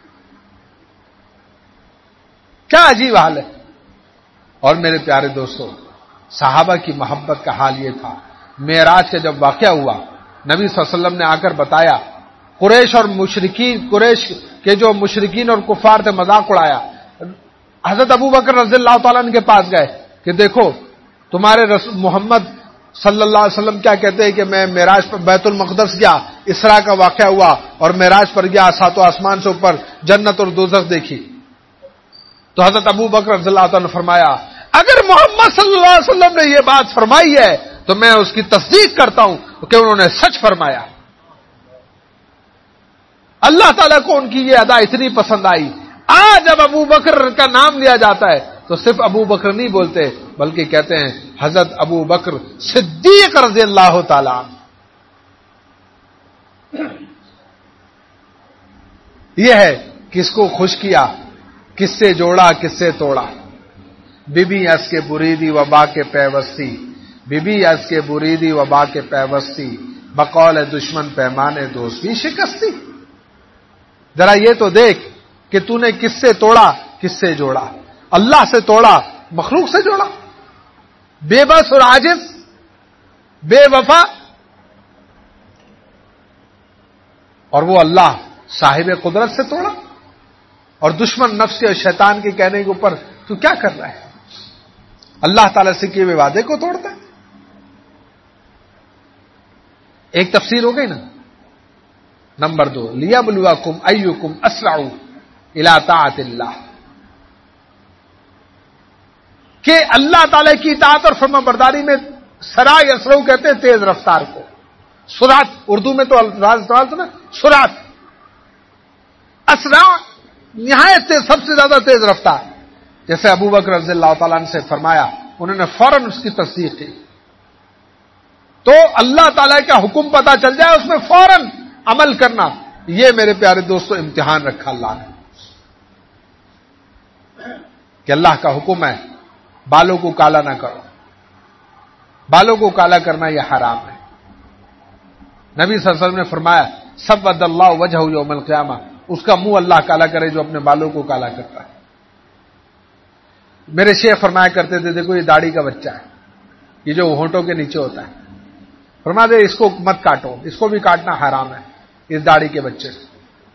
کیا عجیب حال ہے. اور میرے پیارے دوستو، صحابہ کی محبت کا حال یہ تھا. معراج کا جب واقعہ ہوا، نبی صلی اللہ علیہ وسلم نے آ کر بتایا، قریش اور مشرکین، قریش کے جو مشرکین اور کفار تھے مذاق اڑایا. حضرت ابو بکر رضی اللہ تعالیٰ عنہ کے پاس گئے کہ دیکھو تمہارے رسول محمد صلی اللہ علیہ وسلم کیا کہتے ہیں کہ میں معراج پر بیت المقدس گیا، اسراء کا واقعہ ہوا اور معراج پر گیا، ساتوں آسمان سے اوپر جنت اور دوزخ دیکھی. تو حضرت ابو بکر رضی اللہ تعالیٰ نے فرمایا اگر محمد صلی اللہ علیہ وسلم نے یہ بات فرمائی ہے تو میں اس کی تصدیق کرتا ہوں کہ انہوں نے سچ فرمایا. اللہ تعالیٰ کو ان کی یہ ادا اتنی پسند آئی. آج جب ابو بکر کا نام لیا جاتا ہے تو صرف ابو بکر نہیں بولتے بلکہ کہتے ہیں حضرت ابو بکر صدیق رضی اللہ تعالیٰ عنہ. یہ ہے کس کو خوش کیا، کس سے جوڑا، کس سے توڑا. بی بی اس کے بریدی وبا کے پیوستی، بی بی اس کے بریدی وبا کے پیوستی، بقول دشمن پیمانے دوستی شکستی. ذرا یہ تو دیکھ کہ تو نے کس سے توڑا، کس سے جوڑا. اللہ سے توڑا، مخلوق سے جوڑا. بے بس اور عاجز، بے وفا، اور وہ اللہ صاحب قدرت سے توڑا. اور دشمن نفس اور شیطان کے کہنے کے اوپر تو کیا کر رہا ہے؟ اللہ تعالیٰ سے کیے ہوئے وعدے کو توڑتا ہے. ایک تفسیر ہو گئی نا. نمبر دو لیبلوکم ایکم اسرع الی طاعت اللہ، کہ اللہ تعالی کی اطاعت اور فرما برداری میں سرا اسرع کہتے ہیں تیز رفتار کو. سرعت اردو میں تو الفاظ تو نا سرعت، اسرع نہایت تیز، سب سے زیادہ تیز رفتار. جیسے ابو بکر رضی اللہ تعالیٰ عنہ سے فرمایا، انہوں نے فوراً اس کی تصدیق کی. تو اللہ تعالیٰ کا حکم پتہ چل جائے اس میں فوراً عمل کرنا، یہ میرے پیارے دوستو امتحان رکھا اللہ نے کہ اللہ کا حکم ہے بالوں کو کالا نہ کرو. بالوں کو کالا کرنا یہ حرام ہے. نبی صلی اللہ علیہ وسلم نے فرمایا سود اللہ وجہہ یوم القیامہ، اس کا منہ اللہ کالا کرے جو اپنے بالوں کو کالا کرتا ہے. میرے شیخ فرمایا کرتے تھے دیکھو یہ داڑھی کا بچہ ہے، یہ جو ہونٹوں کے نیچے ہوتا ہے، فرما دے اس کو مت کاٹو، اس کو بھی کاٹنا حرام ہے اس داڑھی کے بچے سے.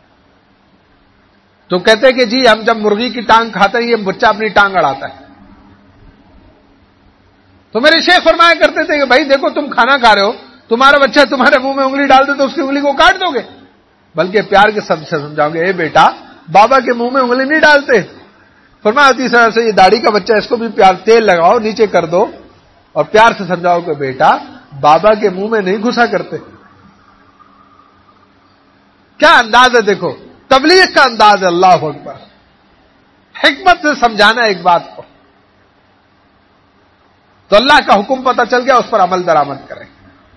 تو کہتے کہ جی ہم جب مرغی کی ٹانگ کھاتے ہیں یہ بچہ اپنی ٹانگ اڑاتا ہے. تو میرے شیخ فرمایا کرتے تھے کہ بھائی دیکھو تم کھانا کھا رہے ہو، تمہارا بچہ تمہارے منہ میں انگلی ڈال دے تو اس کی انگلی کو کاٹ دو گے، بلکہ پیار کے سب سے سمجھاؤ گے اے بیٹا بابا کے منہ میں انگلی نہیں ڈالتے. فرمایا اسی طرح سے یہ داڑھی کا بچہ اس کو بھی پیار تیل لگاؤ نیچے کر دو اور پیار سے سمجھاؤ کہ بیٹا بابا کے منہ میں نہیں گھسا کرتے. کیا انداز ہے دیکھو، تبلیغ کا انداز ہے. اللہ اکبر، حکمت سے سمجھانا ایک بات کو. تو اللہ کا حکم پتہ چل گیا اس پر عمل درآمد کریں.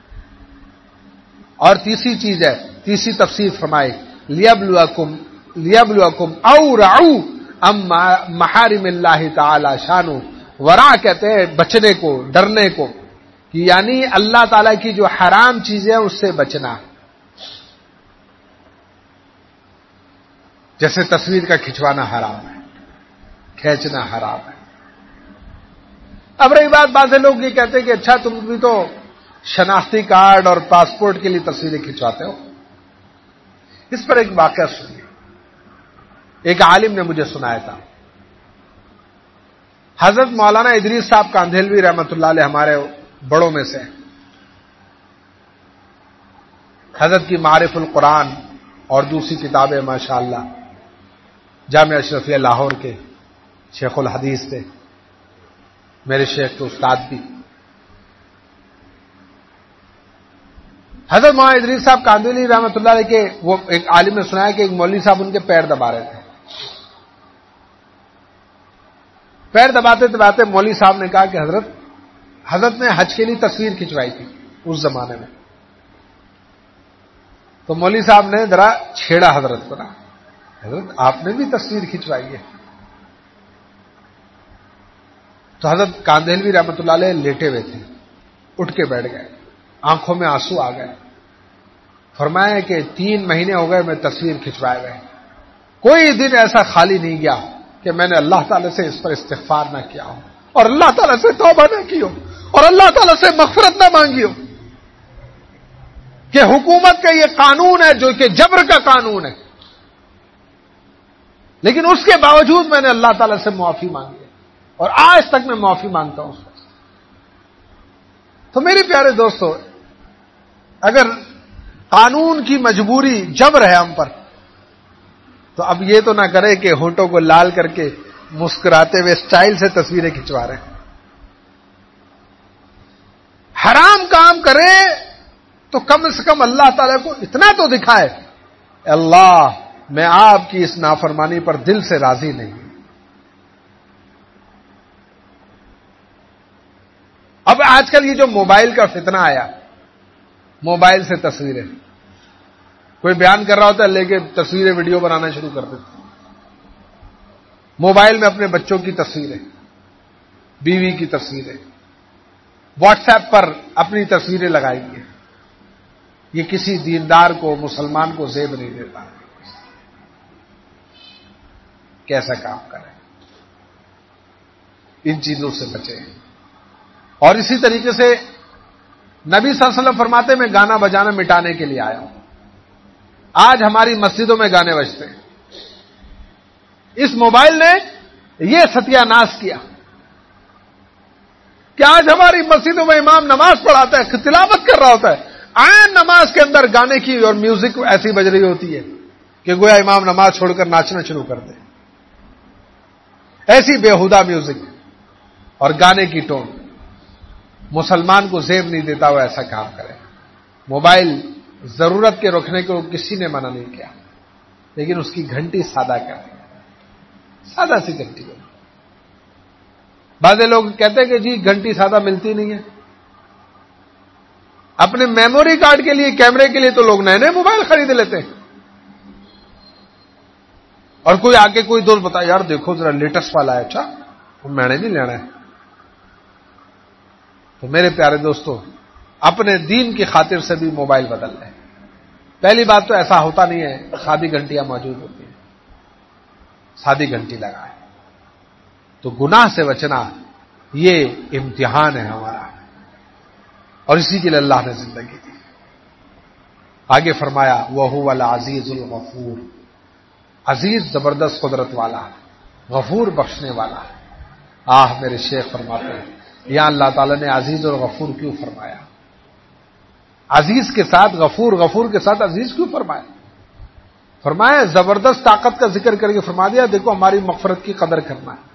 اور تیسری چیز ہے، تیسری تفسیر فرمائے لیبلوکم لیبلوکم اورعوا ام محارم اللہ تعالی شانو. ورع کہتے ہیں بچنے کو، ڈرنے کو، کہ یعنی اللہ تعالی کی جو حرام چیزیں اس سے بچنا. جیسے تصویر کا کھنچوانا حرام ہے، کھینچنا حرام ہے. اب رہی بات، بعض لوگ یہ کہتے ہیں کہ اچھا تم بھی تو شناختی کارڈ اور پاسپورٹ کے لیے تصویریں کھنچواتے ہو. اس پر ایک واقعہ سنیے. ایک عالم نے مجھے سنایا تھا. حضرت مولانا ادریس صاحب کاندھیلوی رحمۃ اللہ علیہ ہمارے بڑوں میں سے ہیں. حضرت کی معارف القرآن اور دوسری کتابیں ماشاءاللہ جامعہ اشرفیہ لاہور کے شیخ الحدیث تھے، میرے شیخ کے استاد بھی. حضرت مولانا ادریس صاحب کاندھیلوی رحمۃ اللہ علیہ کے وہ ایک عالم نے سنایا کہ ایک مولوی صاحب ان کے پیر دبا رہے تھے. پیر دباتے دباتے مولوی صاحب نے کہا کہ حضرت حضرت نے حج کے لیے تصویر کھنچوائی تھی اس زمانے میں. تو مولوی صاحب نے ذرا چھیڑا حضرت کو، نا حضرت آپ نے بھی تصویر کھنچوائی ہے. تو حضرت کاندھیلوی رحمۃ اللہ علیہ لیٹے ہوئے تھے، اٹھ کے بیٹھ گئے، آنکھوں میں آنسو آ گئے. فرمایا کہ تین مہینے ہو گئے میں تصویر کھنچوائے گئے، کوئی دن ایسا خالی نہیں گیا کہ میں نے اللہ تعالی سے اس پر استغفار نہ کیا ہو اور اللہ تعالی سے توبہ نہ کی ہو اور اللہ تعالی سے مغفرت نہ مانگی ہو. کہ حکومت کا یہ قانون ہے جو کہ جبر کا قانون ہے، لیکن اس کے باوجود میں نے اللہ تعالی سے معافی مانگی ہے اور آج تک میں معافی مانگتا ہوں. تو میرے پیارے دوستو، اگر قانون کی مجبوری جبر ہے ہم پر، تو اب یہ تو نہ کرے کہ ہونٹوں کو لال کر کے مسکراتے ہوئے اسٹائل سے تصویریں کھنچوا رہے ہیں. حرام کام کرے تو کم سے کم اللہ تعالیٰ کو اتنا تو دکھائے، اللہ میں آپ کی اس نافرمانی پر دل سے راضی نہیں. اب آج کل یہ جو موبائل کا فتنہ آیا، موبائل سے تصویریں، کوئی بیان کر رہا ہوتا ہے لے کے تصویریں ویڈیو بنانا شروع کر دیتے. موبائل میں اپنے بچوں کی تصویریں، بیوی کی تصویریں، واٹس ایپ پر اپنی تصویریں لگائی گئی. یہ کسی دیندار کو، مسلمان کو زیب نہیں دیتا. کیسا کام کریں؟ ان چیزوں سے بچیں. اور اسی طریقے سے نبی صلی اللہ علیہ وسلم فرماتے میں گانا بجانا مٹانے کے لیے آیا ہوں. آج ہماری مسجدوں میں گانے بجتے ہیں. اس موبائل نے یہ ستیہ ناش کیا کہ آج ہماری مسجدوں میں امام نماز پڑھاتا ہے، تلاوت کر رہا ہوتا ہے، عین نماز کے اندر گانے کی اور میوزک ایسی بج رہی ہوتی ہے کہ گویا امام نماز چھوڑ کر ناچنا شروع کر دے. ایسی بےہودہ میوزک اور گانے کی ٹون مسلمان کو زیب نہیں دیتا وہ ایسا کام کرے. موبائل ضرورت کے رکھنے کو کسی نے منع نہیں کیا، لیکن اس کی گھنٹی سادہ کرے، سادہ سی گھنٹی ہو. بعض لوگ کہتے ہیں کہ جی گھنٹی سادہ ملتی نہیں ہے. اپنے میموری کارڈ کے لیے، کیمرے کے لیے تو لوگ نئے نئے موبائل خرید لیتے ہیں. اور کوئی آ کے کوئی دوست بتا یار دیکھو ذرا لیٹسٹ والا ہے. اچھا وہ میں نے نہیں لینا ہے. تو میرے پیارے دوستو، اپنے دین کی خاطر سے بھی موبائل بدل لیں. پہلی بات تو ایسا ہوتا نہیں ہے، سادی گھنٹیاں موجود ہوتی ہیں، سادی گھنٹی لگائیں. تو گناہ سے بچنا یہ امتحان ہے ہمارا، اور اسی کے لیے اللہ نے زندگی دی. آگے فرمایا وَهُوَ الْعَزِيزُ الْغَفُورُ، عزیز زبردست قدرت والا، غفور بخشنے والا. آہ میرے شیخ فرماتے ہیں یا اللہ تعالیٰ نے عزیز اور غفور کیوں فرمایا؟ عزیز کے ساتھ غفور، غفور کے ساتھ عزیز کیوں فرمایا؟ فرمایا زبردست طاقت کا ذکر کر کے فرما دیا دیکھو ہماری مغفرت کی قدر کرنا ہے.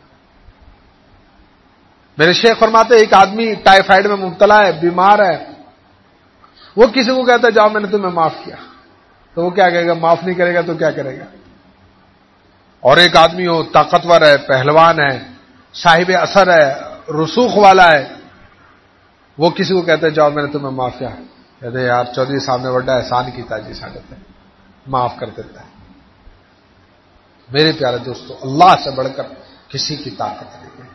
میرے شیخ فرماتے ایک آدمی ٹائیفائڈ میں مبتلا ہے، بیمار ہے، وہ کسی کو کہتا ہے جاؤ میں نے تمہیں معاف کیا، تو وہ کیا کہے گا؟ معاف نہیں کرے گا تو کیا کرے گا؟ اور ایک آدمی ہو طاقتور ہے، پہلوان ہے، صاحب اثر ہے، رسوخ والا ہے، وہ کسی کو کہتا ہے جاؤ میں نے تمہیں معاف کیا، کہتے ہیں یار چودھری صاحب نے بڑا احسان کیتا جی ساڈے تے، معاف کر دیتا ہے. میرے پیارے دوستو اللہ سے بڑھ کر کسی کی طاقت نہیں ہے.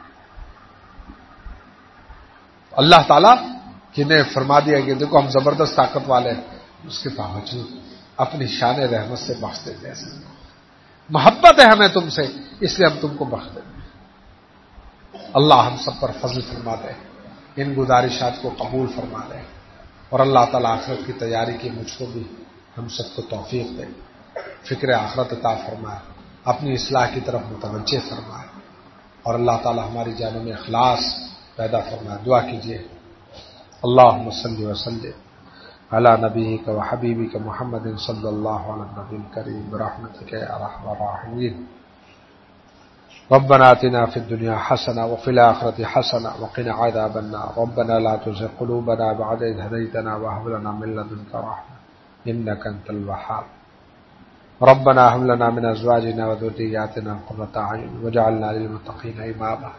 اللہ تعالیٰ جنہیں فرما دیا کہ دیکھو ہم زبردست طاقت والے ہیں، اس کے باوجود اپنی شان رحمت سے بخش دیتے ہیں. محبت ہے ہمیں تم سے اس لیے ہم تم کو بخش دیتے ہیں. اللہ ہم سب پر فضل فرما دے، ان گزارشات کو قبول فرما دے، اور اللہ تعالیٰ آخرت کی تیاری کی مجھ کو بھی ہم سب کو توفیق دے، فکر آخرت عطا فرمائے، اپنی اصلاح کی طرف متوجہ فرمائے، اور اللہ تعالیٰ ہماری جانوں میں اخلاص پیدا فرمائے. دعا کیجیے اللہم صلی وسلم علی نبیک و حبیبک محمد صلی اللہ علیہ النبی الکریم برحمتک یا ارحم الراحمین. ربنا آتنا فی الدنیا حسنہ وفی الآخرۃ حسنہ وقنا عذاب النار. ربنا لا تزغ قلوبنا بعد إذ هديتنا وهب لنا من لدنك رحمة إنك أنت الوهاب. ربنا هب لنا من أزواجنا وذرياتنا قرة أعين واجعلنا للمتقين إماما.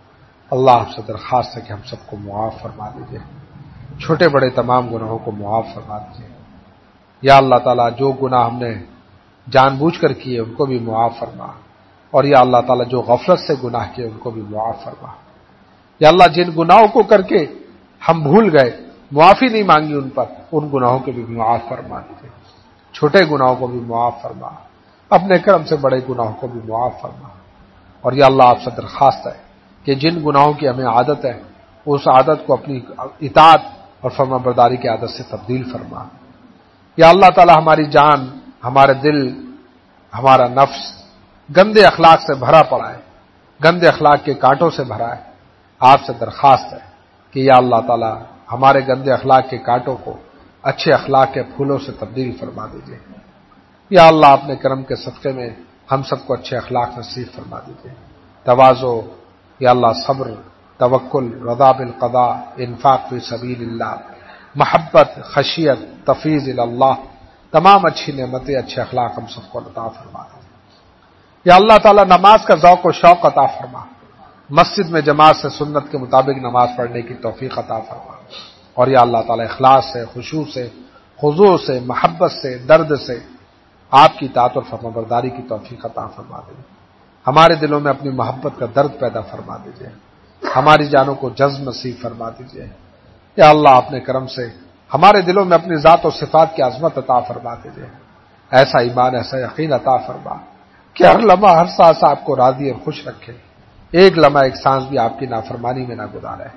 اللہ ہم سے درخواست ہے کہ ہم سب کو معاف فرما دیجیے، چھوٹے بڑے تمام گناہوں کو معاف فرما دیجیے. یا اللہ تعالیٰ جو گناہ ہم نے جان بوجھ کر کیے ان کو بھی معاف فرما، اور یا اللہ تعالیٰ جو غفلت سے گناہ کیے ان کو بھی معاف فرما. یا اللہ جن گناہوں کو کر کے ہم بھول گئے، معافی نہیں مانگی ان پر، ان گناہوں کو بھی معاف فرما دیجیے. چھوٹے گناہوں کو بھی معاف فرما، اپنے کرم سے بڑے گناہوں کو بھی معاف فرما. اور یا اللہ آپ سے درخواست ہے کہ جن گناہوں کی ہمیں عادت ہے اس عادت کو اپنی اطاعت اور فرما برداری کی عادت سے تبدیل فرما. یا اللہ تعالی ہماری جان، ہمارے دل، ہمارا نفس گندے اخلاق سے بھرا پڑا ہے، گندے اخلاق کے کانٹوں سے بھرا ہے. آپ سے درخواست ہے کہ یا اللہ تعالی ہمارے گندے اخلاق کے کانٹوں کو اچھے اخلاق کے پھولوں سے تبدیل فرما دیجیے. یا اللہ اپنے کرم کے صدقے میں ہم سب کو اچھے اخلاق نصیب فرما دیجیے. تواضع، یا اللہ صبر، توکل، رضا بالقضاء، انفاق فی سبیل اللہ، محبت، خشیت، تفویض الی اللہ، تمام اچھی نعمتیں، اچھے اخلاق ہم سب کو عطا فرما دیں. یا اللہ تعالیٰ نماز کا ذوق و شوق عطا فرما، مسجد میں جماعت سے سنت کے مطابق نماز پڑھنے کی توفیق عطا فرما. اور یا اللہ تعالیٰ اخلاص سے، خشوع سے، خضوع سے، محبت سے، درد سے آپ کی اطاعت اور فرمانبرداری کی توفیق عطا فرما دیں. ہمارے دلوں میں اپنی محبت کا درد پیدا فرما دیجیے، ہماری جانوں کو جذب نصیب فرما دیجیے. یا اللہ اپنے کرم سے ہمارے دلوں میں اپنی ذات و صفات کی عظمت عطا فرما دیجیے. ایسا ایمان، ایسا یقین عطا فرما کہ ہر لمحہ، ہر سانس آپ کو راضی اور خوش رکھے، ایک لمحہ، ایک سانس بھی آپ کی نافرمانی میں نہ گزارے.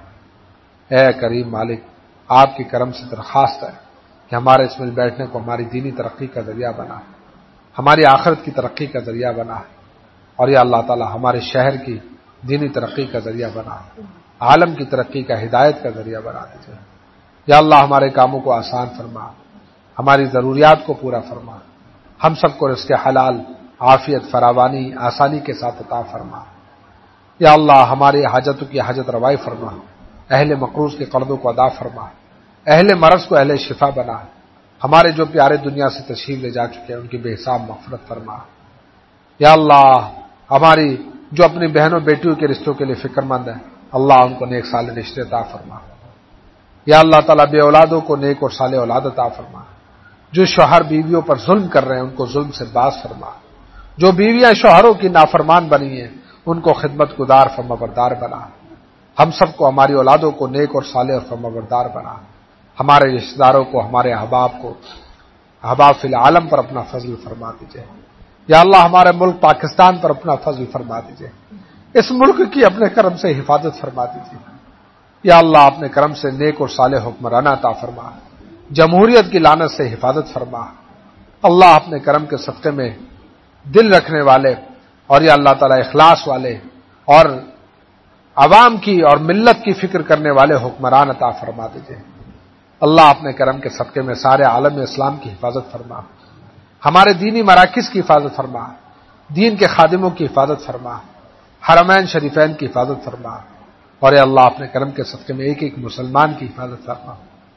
اے کریم مالک، آپ کے کرم سے درخواست ہے کہ ہمارے اس میں بیٹھنے کو ہماری دینی ترقی کا ذریعہ بنا، ہماری آخرت کی ترقی کا ذریعہ بنا، اور یا اللہ تعالی ہمارے شہر کی دینی ترقی کا ذریعہ بنا، عالم کی ترقی کا، ہدایت کا ذریعہ بنا دیجیے. یا اللہ ہمارے کاموں کو آسان فرما، ہماری ضروریات کو پورا فرما، ہم سب کو رزق حلال، عافیت، فراوانی، آسانی کے ساتھ عطا فرما۔ یا اللہ ہماری حاجتوں کی حاجت روائی فرما، اہل مقروض کے قرضوں کو ادا فرما، اہل مرض کو اہل شفا بنا، ہمارے جو پیارے دنیا سے تشریف لے جا چکے ہیں ان کی بے حساب مغفرت فرما۔ یا اللہ ہماری جو اپنی بہنوں بیٹیوں کے رشتوں کے لیے فکر مند ہیں، اللہ ان کو نیک صالح رشتے عطا فرما۔ یا اللہ تعالیٰ بے اولادوں کو نیک اور صالح اولاد عطا فرما، جو شوہر بیویوں پر ظلم کر رہے ہیں ان کو ظلم سے باز فرما، جو بیویاں شوہروں کی نافرمان بنی ہیں ان کو خدمت گزار فرما بردار بنا، ہم سب کو ہماری اولادوں کو نیک اور صالح اور فرما بردار بنا، ہمارے رشتہ داروں کو، ہمارے احباب کو، احباب فی العالم پر اپنا فضل فرما دیجیے۔ یا اللہ ہمارے ملک پاکستان پر اپنا فضل فرما دیجیے، اس ملک کی اپنے کرم سے حفاظت فرما دیجیے۔ یا اللہ اپنے کرم سے نیک اور صالح حکمران عطا فرما، جمہوریت کی لعنت سے حفاظت فرما۔ اللہ اپنے کرم کے صدقے میں دل رکھنے والے اور یا اللہ تعالیٰ اخلاص والے اور عوام کی اور ملت کی فکر کرنے والے حکمران عطا فرما دیجیے۔ اللہ اپنے کرم کے صدقے میں سارے عالم اسلام کی حفاظت فرما، ہمارے دینی مراکز کی حفاظت فرما، دین کے خادموں کی حفاظت فرما، حرمین شریفین کی حفاظت فرما، اور اے اللہ اپنے کرم کے صدقے میں ایک ایک مسلمان کی حفاظت فرما۔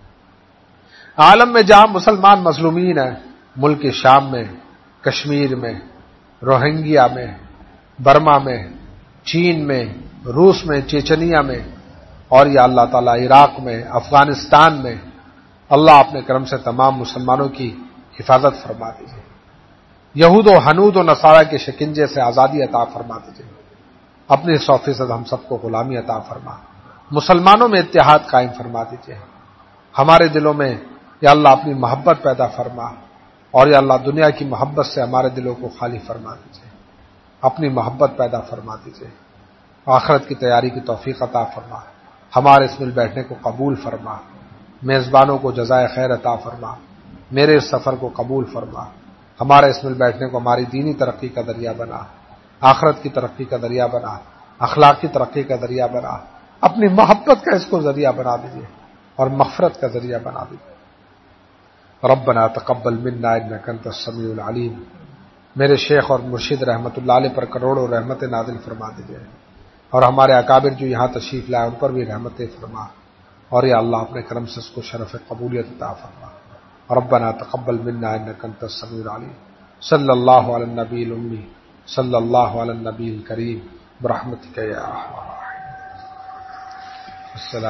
عالم میں جہاں مسلمان مظلومین ہیں، ملک شام میں، کشمیر میں، روہنگیا میں، برما میں، چین میں، روس میں، چیچنیا میں، اور یا اللہ تعالیٰ عراق میں، افغانستان میں، اللہ اپنے کرم سے تمام مسلمانوں کی حفاظت فرما دیجیے۔ یہود و حنود و نصارہ کے شکنجے سے آزادی عطا فرما دیجیے، اپنی سو فیصد ہم سب کو غلامی عطا فرما، مسلمانوں میں اتحاد قائم فرما دیجیے، ہمارے دلوں میں یا اللہ اپنی محبت پیدا فرما، اور یا اللہ دنیا کی محبت سے ہمارے دلوں کو خالی فرما دیجیے، اپنی محبت پیدا فرما دیجیے، آخرت کی تیاری کی توفیق عطا فرما، ہمارے اس مل بیٹھنے کو قبول فرما، میزبانوں کو جزائے خیر عطا فرما، میرے اس سفر کو قبول فرما، ہمارے اس مل بیٹھنے کو ہماری دینی ترقی کا ذریعہ بنا، آخرت کی ترقی کا ذریعہ بنا، اخلاقی ترقی کا ذریعہ بنا، اپنی محبت کا اس کو ذریعہ بنا دیجیے اور مغفرت کا ذریعہ بنا دیجیے۔ ربنا تقبل منا انک انت السمیع العلیم، میرے شیخ اور مرشد رحمت اللہ علیہ پر کروڑوں رحمت نازل فرما دیجیے، اور ہمارے اکابر جو یہاں تشریف لائے ان پر بھی رحمت فرما، اور یا اللہ اپنے کرم سے اس کو شرف قبولیت عطا فرما۔ ربنا تقبل منا انک انت السمیع العلیم، صلی اللہ علی النبی الامی، صلی اللہ علی النبی الکریم، برحمتک یا ارحم الراحمین۔ السلام